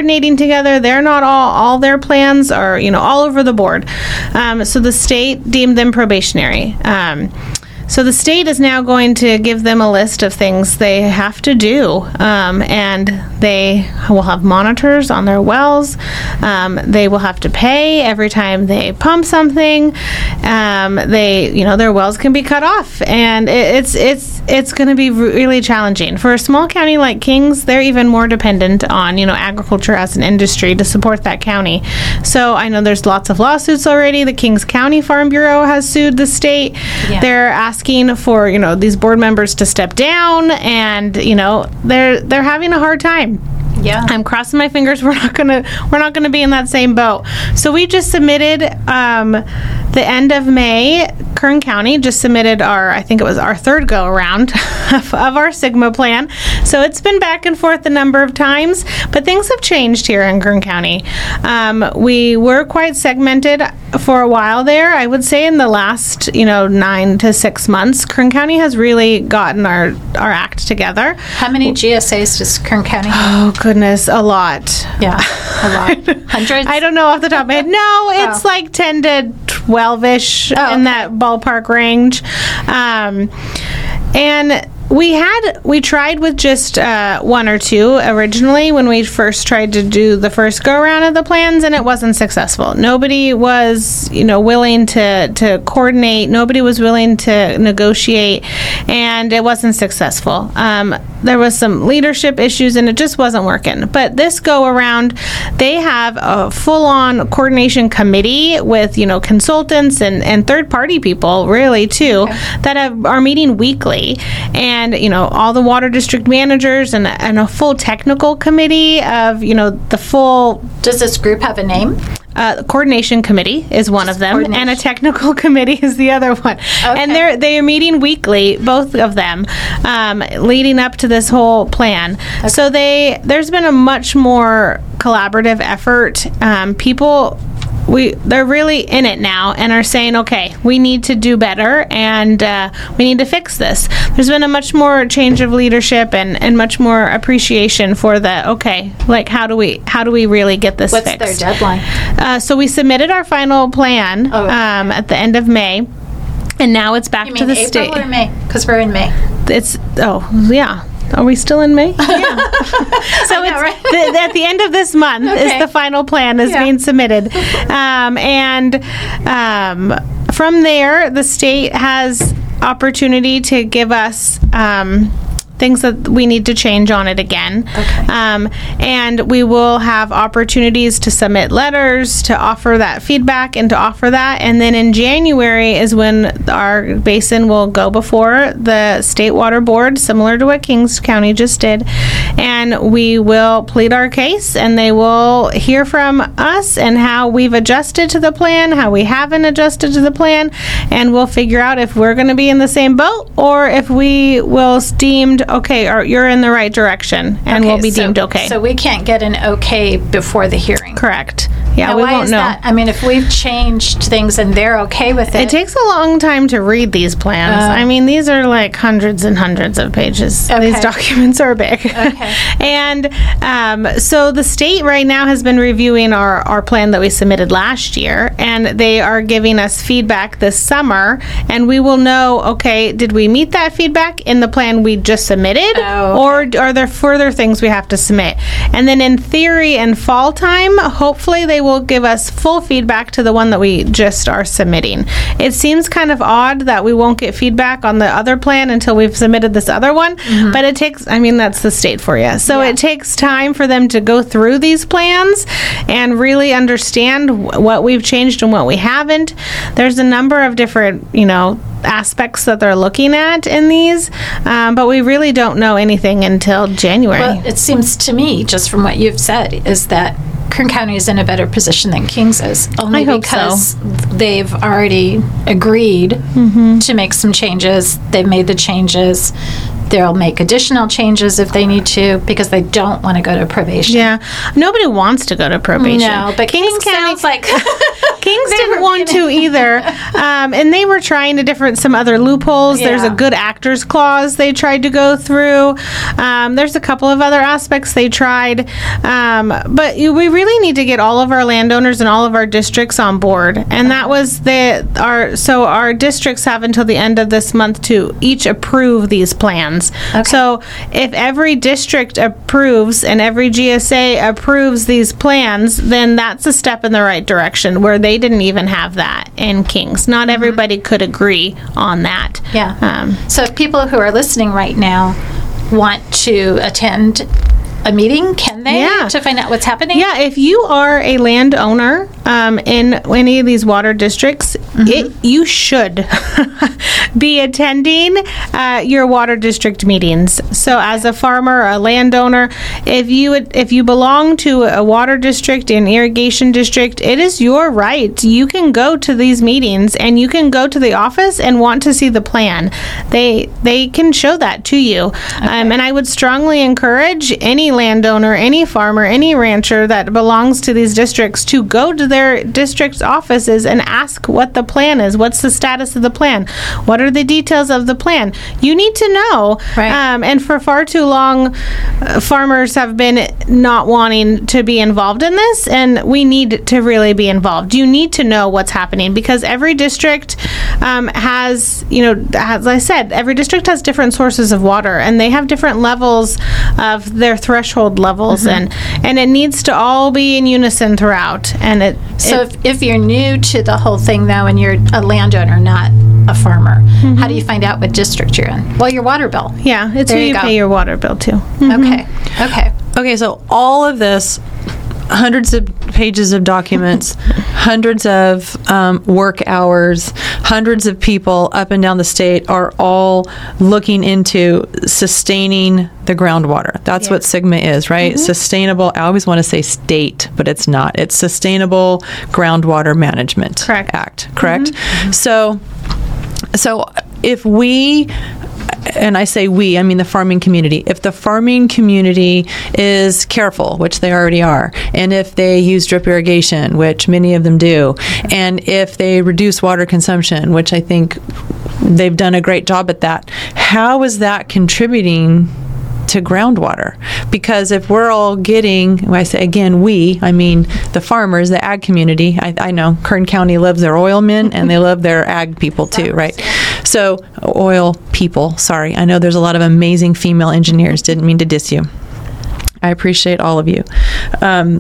together. They're not all, all their plans are, you know, all over the board. Um, so the state deemed them probationary. Um, So the state is now going to give them a list of things they have to do, um, and they will have monitors on their wells. Um, they will have to pay every time they pump something. Um, they, you know, their wells can be cut off, and it, it's it's it's going to be really challenging for a small county like Kings. They're even more dependent on, you know, agriculture as an industry to support that county. So I know there's lots of lawsuits already. The Kings County Farm Bureau has sued the state. Yeah. They're asking asking for, you know, these board members to step down, and, you know, they're they're having a hard time. Yeah. I'm crossing my fingers we're not gonna we're not gonna be in that same boat. So we just submitted um, the end of May. Kern County just submitted our, I think it was our third go around of, of our Sigma plan. So it's been back and forth a number of times, but things have changed here in Kern County. Um, we were quite segmented for a while there. I would say in the last, you know, nine to six months, Kern County has really gotten our our act together. How many G S As does Kern County have? Oh goodness, a lot. Yeah, a lot. Hundreds? I don't know off the top of my head. No, it's Oh. like ten to twelve-ish Oh, in okay. that ballpark range. Um, and we had, we tried with just uh, one or two originally when we first tried to do the first go around of the plans, and it wasn't successful. Nobody was, you know, willing to, to coordinate. Nobody was willing to negotiate, and it wasn't successful. Um, there was some leadership issues, and it just wasn't working. But this go around, they have a full-on coordination committee with, you know, consultants and, and third-party people, really, too, Okay. that have, are meeting weekly. And And, you know, all the water district managers and, and a full technical committee of, you know, the full Does this group have a name? uh, coordination committee is one of them, coordination. and a technical committee is the other one. And they're they are meeting weekly, both of them, um, leading up to this whole plan. So they there's been a much more collaborative effort. Um, people. We they're really in it now and are saying, okay, we need to do better, and uh, we need to fix this. There's been a much more change of leadership and, and much more appreciation for the, okay, like how do we how do we really get this What's fixed? their deadline? Uh, so we submitted our final plan Oh, okay. um, at the end of May, and now it's back You to mean the April state. or May? Because we're in May. It's oh yeah. Are we still in May? Yeah. so I know, it's right? the, at the end of this month Okay. is the final plan is Yeah. being submitted, um, and um, from there the state has opportunity to give us. Um, things that we need to change on it again. Okay. Um, and we will have opportunities to submit letters, to offer that feedback and to offer that. And then in January is when our basin will go before the State Water Board, similar to what Kings County just did. And we will plead our case, and they will hear from us and how we've adjusted to the plan, how we haven't adjusted to the plan, and we'll figure out if we're going to be in the same boat or if we will deemed okay, or you're in the right direction, and Okay, we'll be so- deemed okay. So we can't get an okay before the hearing. Correct. Yeah, Now, we why won't is know. that? I mean, if we've changed things and they're okay with it. It takes a long time to read these plans. Uh. I mean, these are like hundreds and hundreds of pages. Okay. These documents are big. Okay. And um, so the state right now has been reviewing our, our plan that we submitted last year, and they are giving us feedback this summer, and we will know, okay, did we meet that feedback in the plan we just submitted? Oh, Or are there further things we have to submit? And then in theory and fall time, hopefully they will give us full feedback to the one that we just are submitting. It seems kind of odd that we won't get feedback on the other plan until we've submitted this other one, but it takes, I mean, that's the state for you. So Yeah. it takes time for them to go through these plans and really understand wh- what we've changed and what we haven't. There's a number of different, you know, aspects that they're looking at in these, um, but we really don't know anything until January. Well, it seems to me, just from what you've said, is that Kern County is in a better position than Kings is. Only I hope because they've already agreed Mm-hmm. to make some changes. They've made the changes. They'll make additional changes if they need to because they don't want to go to probation. Yeah, nobody wants to go to probation. No, but Kings, sounds like Kings They didn't were want to either, um, and they were trying to different some other loopholes. There's a Yeah. good actors clause they tried to go through. Um, there's a couple of other aspects they tried, um, but you, we really need to get all of our landowners and all of our districts on board. And that was the our so our districts have until the end of this month to each approve these plans. So if every district approves and every G S A approves these plans, then that's a step in the right direction, where they didn't even have that in Kings. Not everybody could agree on that. Yeah. Um, So if people who are listening right now want to attend a meeting, can they? Yeah. To find out what's happening? Yeah, if you are a landowner um, in any of these water districts, it, you should be attending uh, your water district meetings. So, as a farmer or a landowner, if you if you belong to a water district, an irrigation district, it is your right. You can go to these meetings and you can go to the office and want to see the plan. They they can show that to you, um, and I would strongly encourage any landowner, any farmer, any rancher that belongs to these districts to go to their district's offices and ask what the plan is. What's the status of the plan? What are the details of the plan? You need to know. Right. Um, and for far too long, uh, farmers have been not wanting to be involved in this, and we need to really be involved. You need to know what's happening, because every district um, has, you know, as I said, every district has different sources of water, and they have different levels of their threshold levels, and and it needs to all be in unison throughout. And it So it- if, if you're new to the whole thing, though, and you're a landowner, not a farmer, how do you find out what district you're in? Well, your water bill. yeah, it's There who you you go. pay your water bill to. Okay. Okay. Okay, so all of this, hundreds of pages of documents, hundreds of um, work hours, hundreds of people up and down the state are all looking into sustaining the groundwater. That's what SIGMA is, right? Sustainable, I always want to say state, but it's not. It's Sustainable Groundwater Management Correct. Act, correct? So, so if we, and I say we, I mean the farming community. If the farming community is careful, which they already are, and if they use drip irrigation, which many of them do, and if they reduce water consumption, which I think they've done a great job at that, how is that contributing to groundwater? Because if we're all getting, when I say again we, I mean the farmers, the ag community. I, I know Kern County loves their oil men and they love their ag people too, right? So oil people, sorry. I know there's a lot of amazing female engineers. Didn't mean to diss you. I appreciate all of you. Um,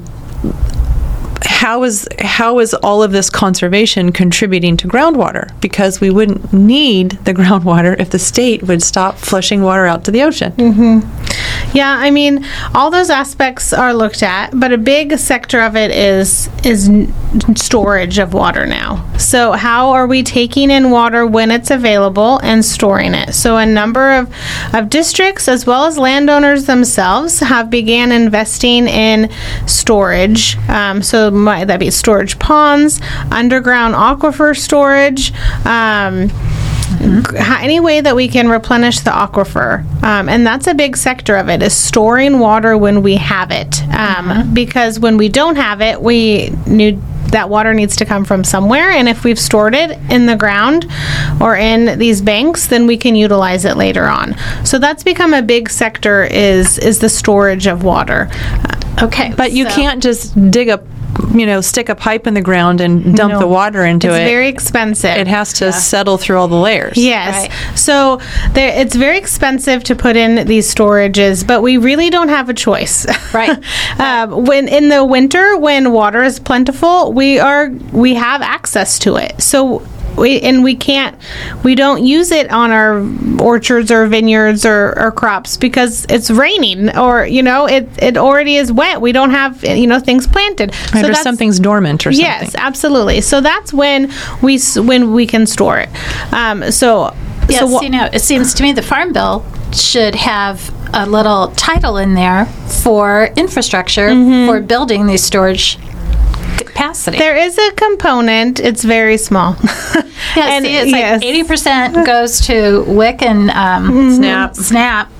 how is how is all of this conservation contributing to groundwater? Because we wouldn't need the groundwater if the state would stop flushing water out to the ocean. Yeah, I mean, all those aspects are looked at, but a big sector of it is is n- storage of water now. So how are we taking in water when it's available and storing it? So a number of, of districts, as well as landowners themselves, have began investing in storage. Um, so might that be storage ponds, underground aquifer storage, um, h- any way that we can replenish the aquifer. Um, and that's a big sector of it, is storing water when we have it. Um, Because when we don't have it, we need that water needs to come from somewhere, and if we've stored it in the ground or in these banks, then we can utilize it later on. So that's become a big sector, is is the storage of water. Okay. But you so- can't just dig a, you know, stick a pipe in the ground and dump No. the water into It's it. very expensive. It has to settle through all the layers. Yes. So there, it's very expensive to put in these storages, but we really don't have a choice. Right. um, when in the winter, when water is plentiful, we are we have access to it. So. We, and we can't, we don't use it on our orchards or vineyards or, or crops because it's raining, or, you know, it, it already is wet. We don't have, you know, things planted. Right, or that's- something's dormant or something. Yes, absolutely. So that's when we s- when we can store it. Um, so Yes, so wha- you know, it seems to me the Farm Bill should have a little title in there for infrastructure for building these storage capacity. there is a component. It's very small. Yeah, And see, it's yes. like eighty percent goes to W I C and um, Snap. Snap,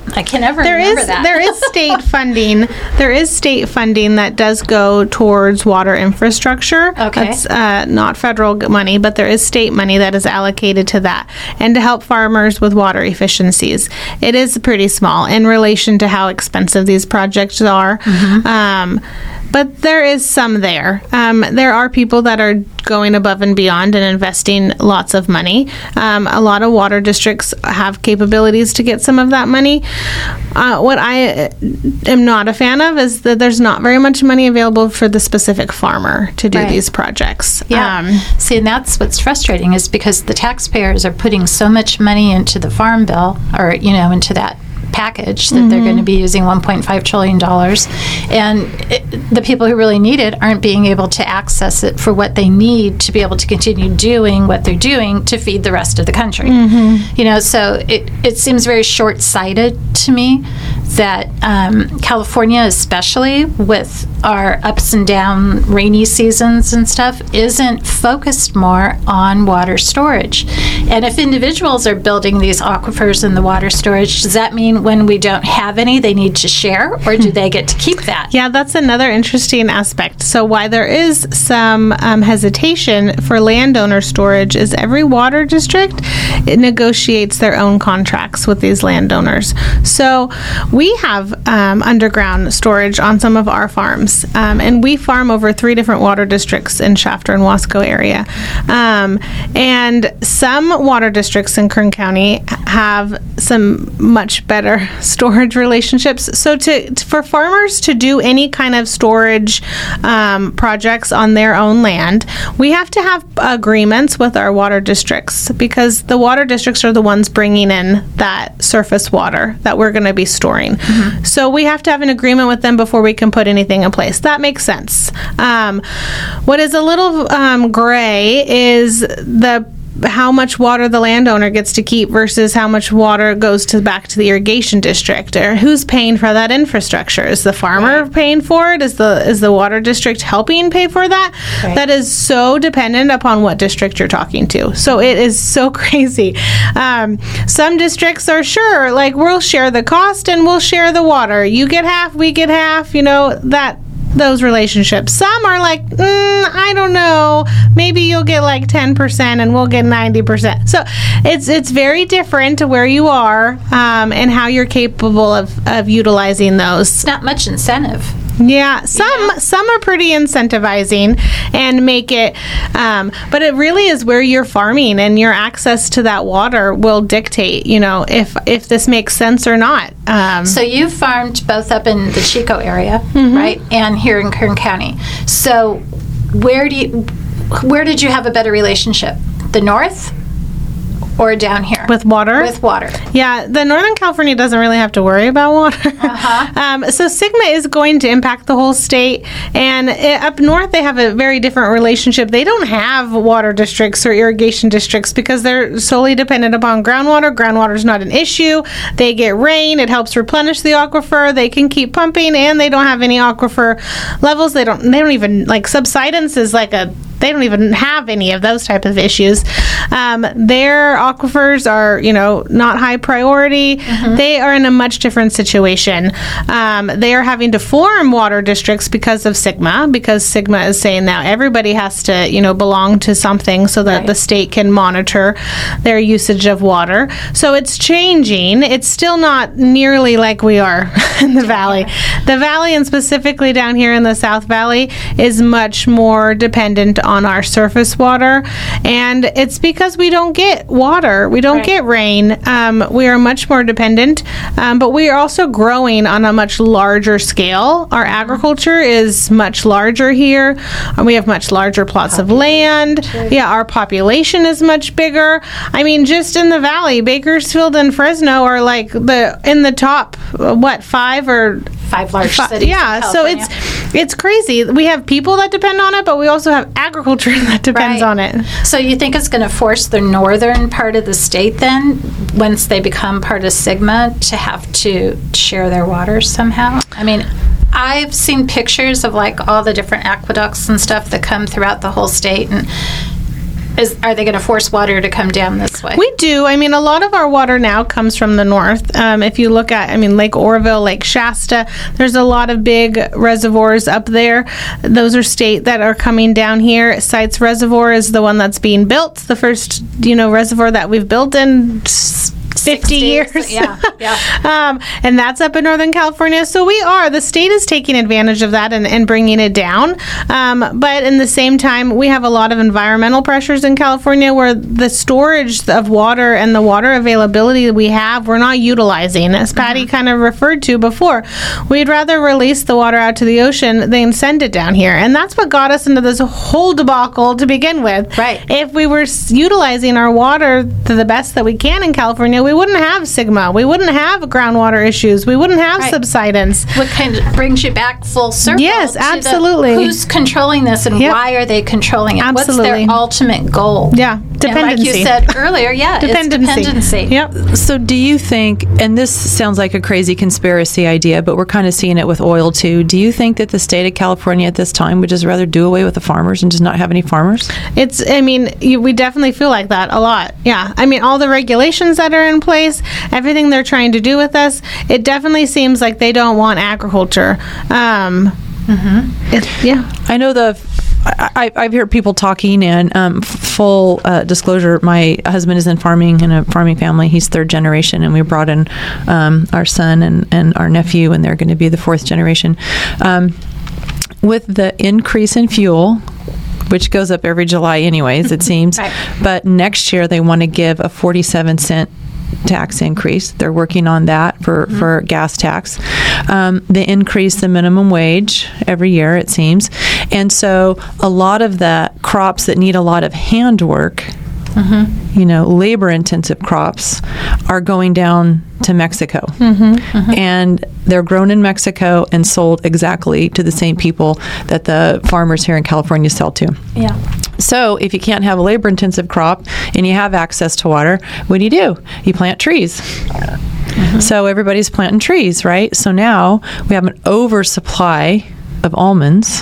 I can never There remember is that. there is state funding. There is state funding that does go towards water infrastructure. Okay. That's uh, not federal g- money, but there is state money that is allocated to that and to help farmers with water efficiencies. It is pretty small in relation to how expensive these projects are. Mm-hmm. Um, but there is some there. Um, there are people that are going above and beyond and investing lots of money. Um, a lot of water districts have capabilities to get some of that money. Uh, what I am not a fan of is that there's not very much money available for the specific farmer to do Right. these projects. Yeah. Um, See, and that's what's frustrating is because the taxpayers are putting so much money into the farm bill or, you know, into that package that they're going to be using one point five trillion dollars, and it, the people who really need it aren't being able to access it for what they need to be able to continue doing what they're doing to feed the rest of the country. You know, so it, it seems very short-sighted to me that um, California, especially with our ups and down rainy seasons and stuff, isn't focused more on water storage. And if individuals are building these aquifers in the water storage, does that mean when we don't have any, they need to share, or do they get to keep that? Yeah, that's another interesting aspect. So why there is some um, hesitation for landowner storage is every water district, it negotiates their own contracts with these landowners. So we have um, underground storage on some of our farms, um, and we farm over three different water districts in Shafter and Wasco area. Um, and some water districts in Kern County have some much better storage relationships. So to, to for farmers to do any kind of storage um, projects on their own land, we have to have agreements with our water districts because the water districts are the ones bringing in that surface water that we're going to be storing. Mm-hmm. So we have to have an agreement with them before we can put anything in place. That makes sense. Um, what is a little um, gray is the how much water the landowner gets to keep versus how much water goes to back to the irrigation district, or who's paying for that infrastructure. Is the farmer Right. paying for it? Is the is the water district helping pay for that? Right. That is so dependent upon what district you're talking to. So it is so crazy. Um, some districts are sure, like we'll share the cost and we'll share the water. You get half, we get half. You know that. Those relationships. Some are like, mm, I don't know, maybe you'll get like ten percent and we'll get ninety percent. So it's it's very different to where you are um, and how you're capable of, of utilizing those. It's not much incentive. Yeah, some some are pretty incentivizing and make it, um, but it really is where you're farming and your access to that water will dictate, you know, if if this makes sense or not. Um, So you farmed both up in the Chico area, right, and here in Kern County. So where do you, where did you have a better relationship? The north or down here? with water? With water. Yeah, the Northern California doesn't really have to worry about water. Uh-huh. um, so Sigma is going to impact the whole state, and it, up north they have a very different relationship. They don't have water districts or irrigation districts because they're solely dependent upon groundwater. Groundwater is not an issue. They get rain. It helps replenish the aquifer. They can keep pumping, and they don't have any aquifer levels. They don't. They don't even like subsidence is like a. They don't even have any of those type of issues. Um, their aquifers are, you know, not high priority. Mm-hmm. They are in a much different situation. Um, they are having to form water districts because of Sigma, because Sigma is saying now everybody has to, you know, belong to something so that Right. the state can monitor their usage of water. So it's changing. It's still not nearly like we are in the valley. The valley, and specifically down here in the South Valley, is much more dependent on our surface water, and it's because we don't get water. We don't Right. get rain. Um, we are much more dependent, um, but we are also growing on a much larger scale. Our agriculture is much larger here, and we have much larger plots of land. Yeah, our population is much bigger. I mean, just in the valley, Bakersfield and Fresno are like the in the top, uh, what, five or Five large Fi- cities. yeah, in so California. it's it's crazy. We have people that depend on it, but we also have agriculture that depends Right. on it. So you think it's going to force the northern part of the state then, once they become part of Sigma, to have to share their water somehow? I mean, I've seen pictures of like all the different aqueducts and stuff that come throughout the whole state, and is are they going to force water to come down this way? We do. I mean, a lot of our water now comes from the north. Um, if you look at, I mean, Lake Oroville, Lake Shasta, there's a lot of big reservoirs up there. Those are state that are coming down here. Sites Reservoir is the one that's being built. The first, you know, reservoir that we've built in fifty years. Yeah, yeah. um, and that's up in Northern California. So we are, the state is taking advantage of that and, and bringing it down. Um, but in the same time, we have a lot of environmental pressures in California where the storage of water and the water availability that we have, we're not utilizing. As Patty mm-hmm. kind of referred to before, we'd rather release the water out to the ocean than send it down here. And that's what got us into this whole debacle to begin with. Right. If we were utilizing our water to the best that we can in California, we wouldn't have Sigma. We wouldn't have groundwater issues. We wouldn't have right. subsidence. What kind of brings you back full circle? Yes, to absolutely. The, who's controlling this and yep. why are they controlling it? Absolutely. What's their ultimate goal? Yeah, dependency. And like you said earlier, yeah, dependency. it's dependency. Yep. So do you think, and this sounds like a crazy conspiracy idea, but we're kind of seeing it with oil too. Do you think that the state of California at this time would just rather do away with the farmers and just not have any farmers? It's, I mean, you, we definitely feel like that a lot. Yeah. I mean, all the regulations that are in place, everything they're trying to do with us, it definitely seems like they don't want agriculture. Um, mm-hmm. it, yeah. I know the, I, I've heard people talking, and um, full uh, disclosure, my husband is in farming, in a farming family. He's third generation, and we brought in um, our son and, and our nephew, and they're going to be the fourth generation. Um, with the increase in fuel, which goes up every July anyways, it seems, right. but next year they want to give a forty-seven cent tax increase. They're working on that for, mm-hmm. for gas tax. Um, they increase the minimum wage every year, it seems. And so a lot of the crops that need a lot of handwork, mm-hmm. you know, labor-intensive crops, are going down to Mexico. Mm-hmm. Mm-hmm. And they're grown in Mexico and sold exactly to the same people that the farmers here in California sell to. Yeah. So if you can't have a labor-intensive crop and you have access to water, what do you do? You plant trees. Mm-hmm. So everybody's planting trees, right? So now we have an oversupply of almonds.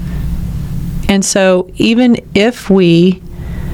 And so even if we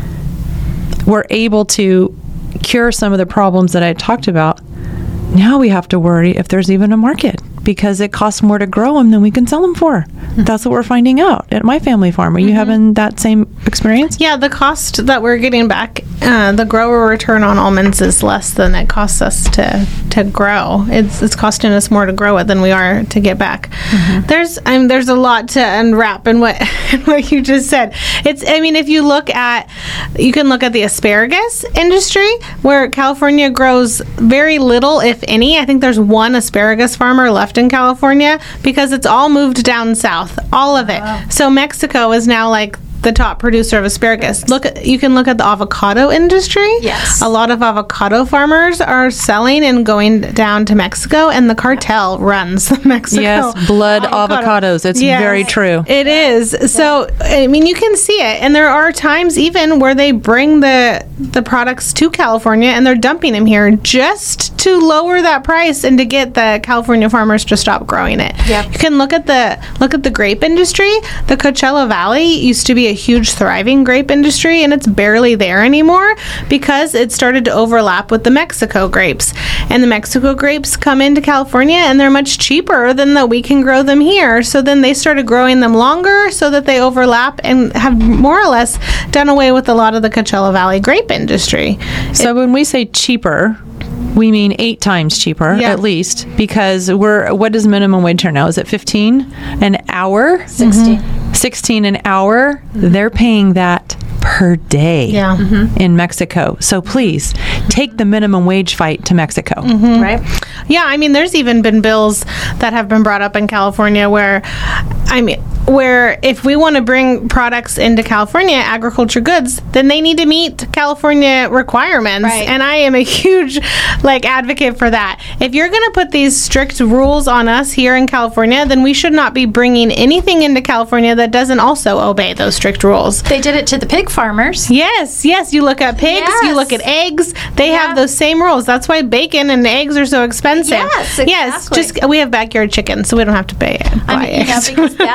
were able to cure some of the problems that I talked about, now we have to worry if there's even a market, because it costs more to grow them than we can sell them for. Mm-hmm. That's what we're finding out at my family farm. Are you mm-hmm. having that same experience? Yeah, the cost that we're getting back, uh, the grower return on almonds is less than it costs us to, to grow. It's it's costing us more to grow it than we are to get back. Mm-hmm. There's I mean, there's a lot to unwrap in what in what you just said. It's I mean, if you look at, you can look at the asparagus industry, where California grows very little, if any. I think there's one asparagus farmer left in California, because it's all moved down south, all of it. Wow. So Mexico is now like the top producer of asparagus. Look at, you can look at the avocado industry. Yes. A lot of avocado farmers are selling and going down to Mexico, and the cartel runs Mexico. Yes, blood avocado. avocados. It's yes, very true. It is. So, I mean, you can see it. And there are times even where they bring the the products to California and they're dumping them here just to lower that price and to get the California farmers to stop growing it. Yep. You can look at the look at the grape industry. The Coachella Valley used to be a huge thriving grape industry, and it's barely there anymore because it started to overlap with the Mexico grapes. And the Mexico grapes come into California and they're much cheaper than that we can grow them here. So then they started growing them longer so that they overlap and have more or less done away with a lot of the Coachella Valley grape industry. So it, when we say cheaper, we mean eight times cheaper, yeah. at least, because we're, what is minimum wage here now? Is it fifteen an hour? sixteen. Mm-hmm. sixteen an hour. Mm-hmm. They're paying that per day yeah. mm-hmm. in Mexico. So please take the minimum wage fight to Mexico. Mm-hmm. Right? Yeah, I mean, there's even been bills that have been brought up in California where, I mean, where if we want to bring products into California, agriculture goods, then they need to meet California requirements. Right. And I am a huge, like, advocate for that. If you're going to put these strict rules on us here in California, then we should not be bringing anything into California that doesn't also obey those strict rules. They did it to the pig farmers. Yes, yes. You look at pigs, Yes. you look at eggs. They Yeah. have those same rules. That's why bacon and eggs are so expensive. Yes, exactly. Yes, just we have backyard chickens, so we don't have to pay it. I mean, you know, because that suited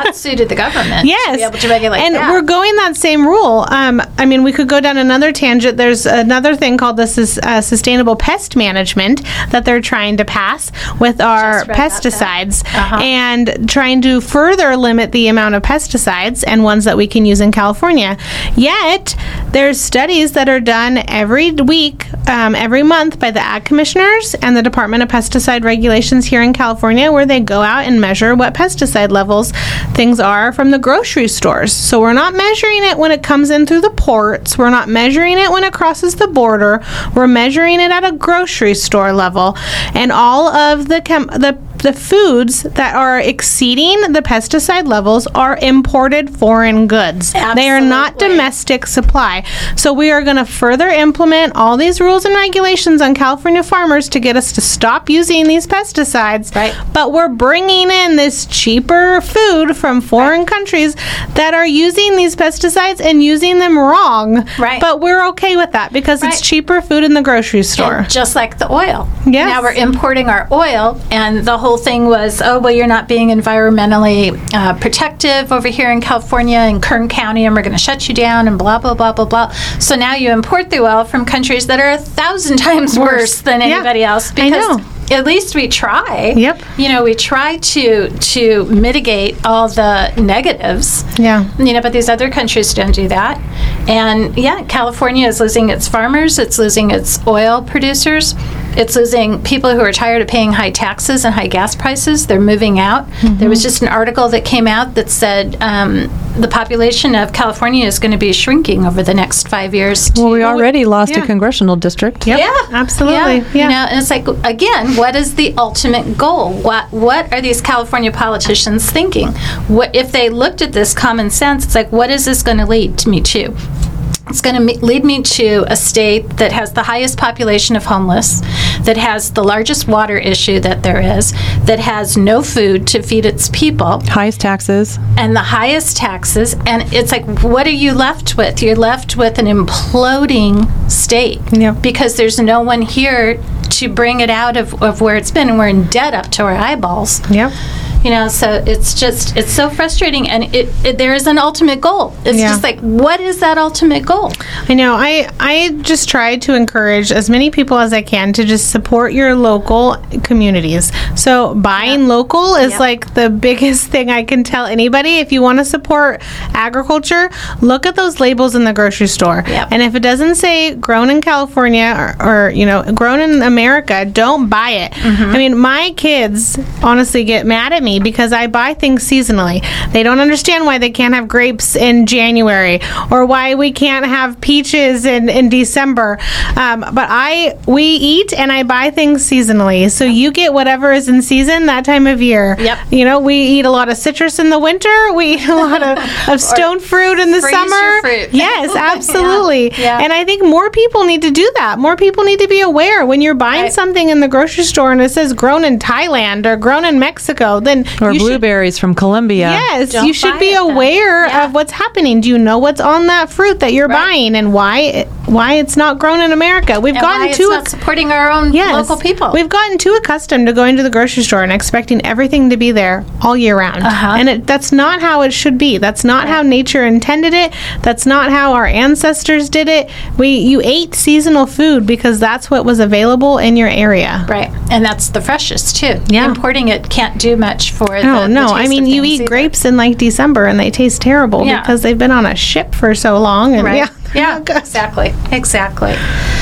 to the government Yes. to be able to regulate and that. we're going that same rule. Um, I mean, we could go down another tangent. There's another thing called the sus- uh, sustainable pest management that they're trying to pass with our Just read about that. pesticides Uh-huh. and trying to further limit the amount of pesticides and ones that we can use in California. Yet, there's studies that are done every week, um, every month by the Ag Commissioners and the Department of Pesticide Regulations here in California, where they go out and measure what pesticide levels things are from the grocery stores. So we're not measuring it when it comes in through the ports. We're not measuring it when it crosses the border. We're measuring it at a grocery store level. And all of the chem- the the foods that are exceeding the pesticide levels are imported foreign goods. They are not Absolutely. domestic supply. So we are going to further implement all these rules and regulations on California farmers to get us to stop using these pesticides. Right. But we're bringing in this cheaper food from foreign countries that are using these pesticides and using them wrong. Right. But we're okay with that because Right. it's cheaper food in the grocery store. And just like the oil. Yes. Now we're importing our oil, and the whole thing was, oh, well, you're not being environmentally uh, protective over here in California in Kern County, and we're going to shut you down, and blah, blah, blah, blah, blah. So now you import the oil from countries that are a thousand times worse, Worse. than Yeah. anybody else I because know. at least we try. Yep. You know, we try to to mitigate all the negatives. Yeah. You know, but these other countries don't do that. And yeah, California is losing its farmers, it's losing its oil producers, it's losing people who are tired of paying high taxes and high gas prices. They're moving out. There was just an article that came out that said um, the population of California is going to be shrinking over the next five years. Well, we already lost yeah. a congressional district. Yep. Yeah, Absolutely. Yeah. Yeah. You know, and it's like, again, what is the ultimate goal? What What are these California politicians thinking? What if they looked at this common sense? It's like, what is this going to lead to me to? It's going to lead me to a state that has the highest population of homeless, that has the largest water issue that there is, that has no food to feed its people, Highest taxes. and the highest taxes. And it's like, what are you left with? You're left with an imploding state Yeah. because there's no one here to bring it out of, of where it's been, and we're in debt up to our eyeballs. Yep. You know, so it's just, it's so frustrating, and it, it there is an ultimate goal. It's Yeah. just like, what is that ultimate goal? I know. I I just try to encourage as many people as I can to just support your local communities. So buying local is Yep. like the biggest thing I can tell anybody. If you want to support agriculture, look at those labels in the grocery store. Yep. And if it doesn't say grown in California or, or you know grown in America, don't buy it. Mm-hmm. I mean, my kids honestly get mad at me because I buy things seasonally. They don't understand why they can't have grapes in January or why we can't have peaches in, in December. Um, but I we eat and I buy things seasonally. So you get whatever is in season that time of year. Yep. You know, we eat a lot of citrus in the winter. We eat a lot of, of stone fruit in the freeze summer. your fruit. Yes, absolutely. Yeah. And I think more people need to do that. More people need to be aware when you're buying Right. something in the grocery store and it says grown in Thailand or grown in Mexico, then Or you should- blueberries from Colombia. Yes, Don't you should buy be it then. aware Yeah. of what's happening. Do you know what's on that fruit that you're Right. buying and why it, why it's not grown in America? We've And gotten why it's too not supporting our own yes, local people. We've gotten too accustomed to going to the grocery store and expecting everything to be there all year round. Uh-huh. And it, that's not how it should be. That's not how nature intended it. That's not how our ancestors did it. We you ate seasonal food because that's what was available in your area. Right, and that's the freshest too. Yeah. Importing it can't do much for the. No, the no. taste I of mean, you things eat either. grapes in like December and they taste terrible Yeah. because they've been on a ship for so long. And Right. yeah, Yeah. Exactly. Exactly.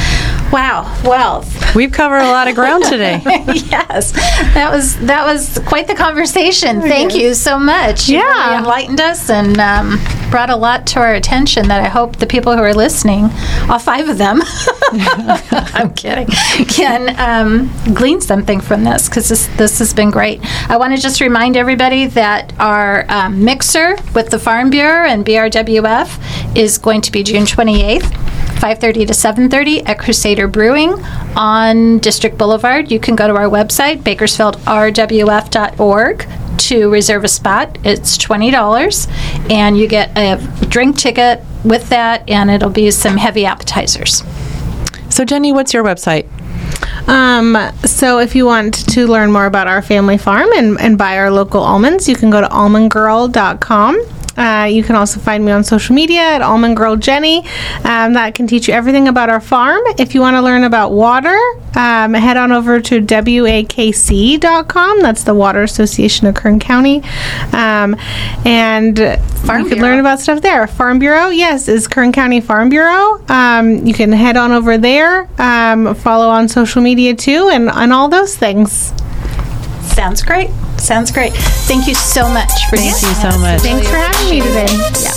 Wow. Well, We've covered a lot of ground today. yes, that was that was quite the conversation. Thank you so much. You Yeah. really enlightened us and um, brought a lot to our attention that I hope the people who are listening, all five of them, I'm kidding, can um, glean something from this because this this has been great. I want to just remind everybody that our um, mixer with the Farm Bureau and B R W F is going to be June twenty-eighth. five thirty to seven thirty at Crusader Brewing on District Boulevard. You can go to our website, bakersfield r w f dot org, to reserve a spot. It's twenty dollars, and you get a drink ticket with that, and it'll be some heavy appetizers. So, Jenny, what's your website? Um, so if you want to learn more about our family farm and, and buy our local almonds, you can go to almond girl dot com. Uh, you can also find me on social media at Almond Girl Jenny. Um, that can teach you everything about our farm. If you want to learn about water, um, head on over to W A K C dot com. That's the Water Association of Kern County. Um, and Farm you can Bureau. learn about stuff there. Farm Bureau, yes, is Kern County Farm Bureau. Um, you can head on over there, um, follow on social media too, and, and all those things. Sounds great. Sounds great. Thank you so much for Thank joining you so us. much. Thanks for having me today. Yeah.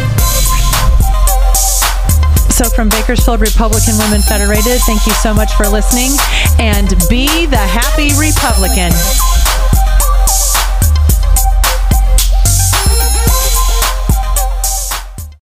So from Bakersfield Republican Women Federated, thank you so much for listening, and be the happy Republican.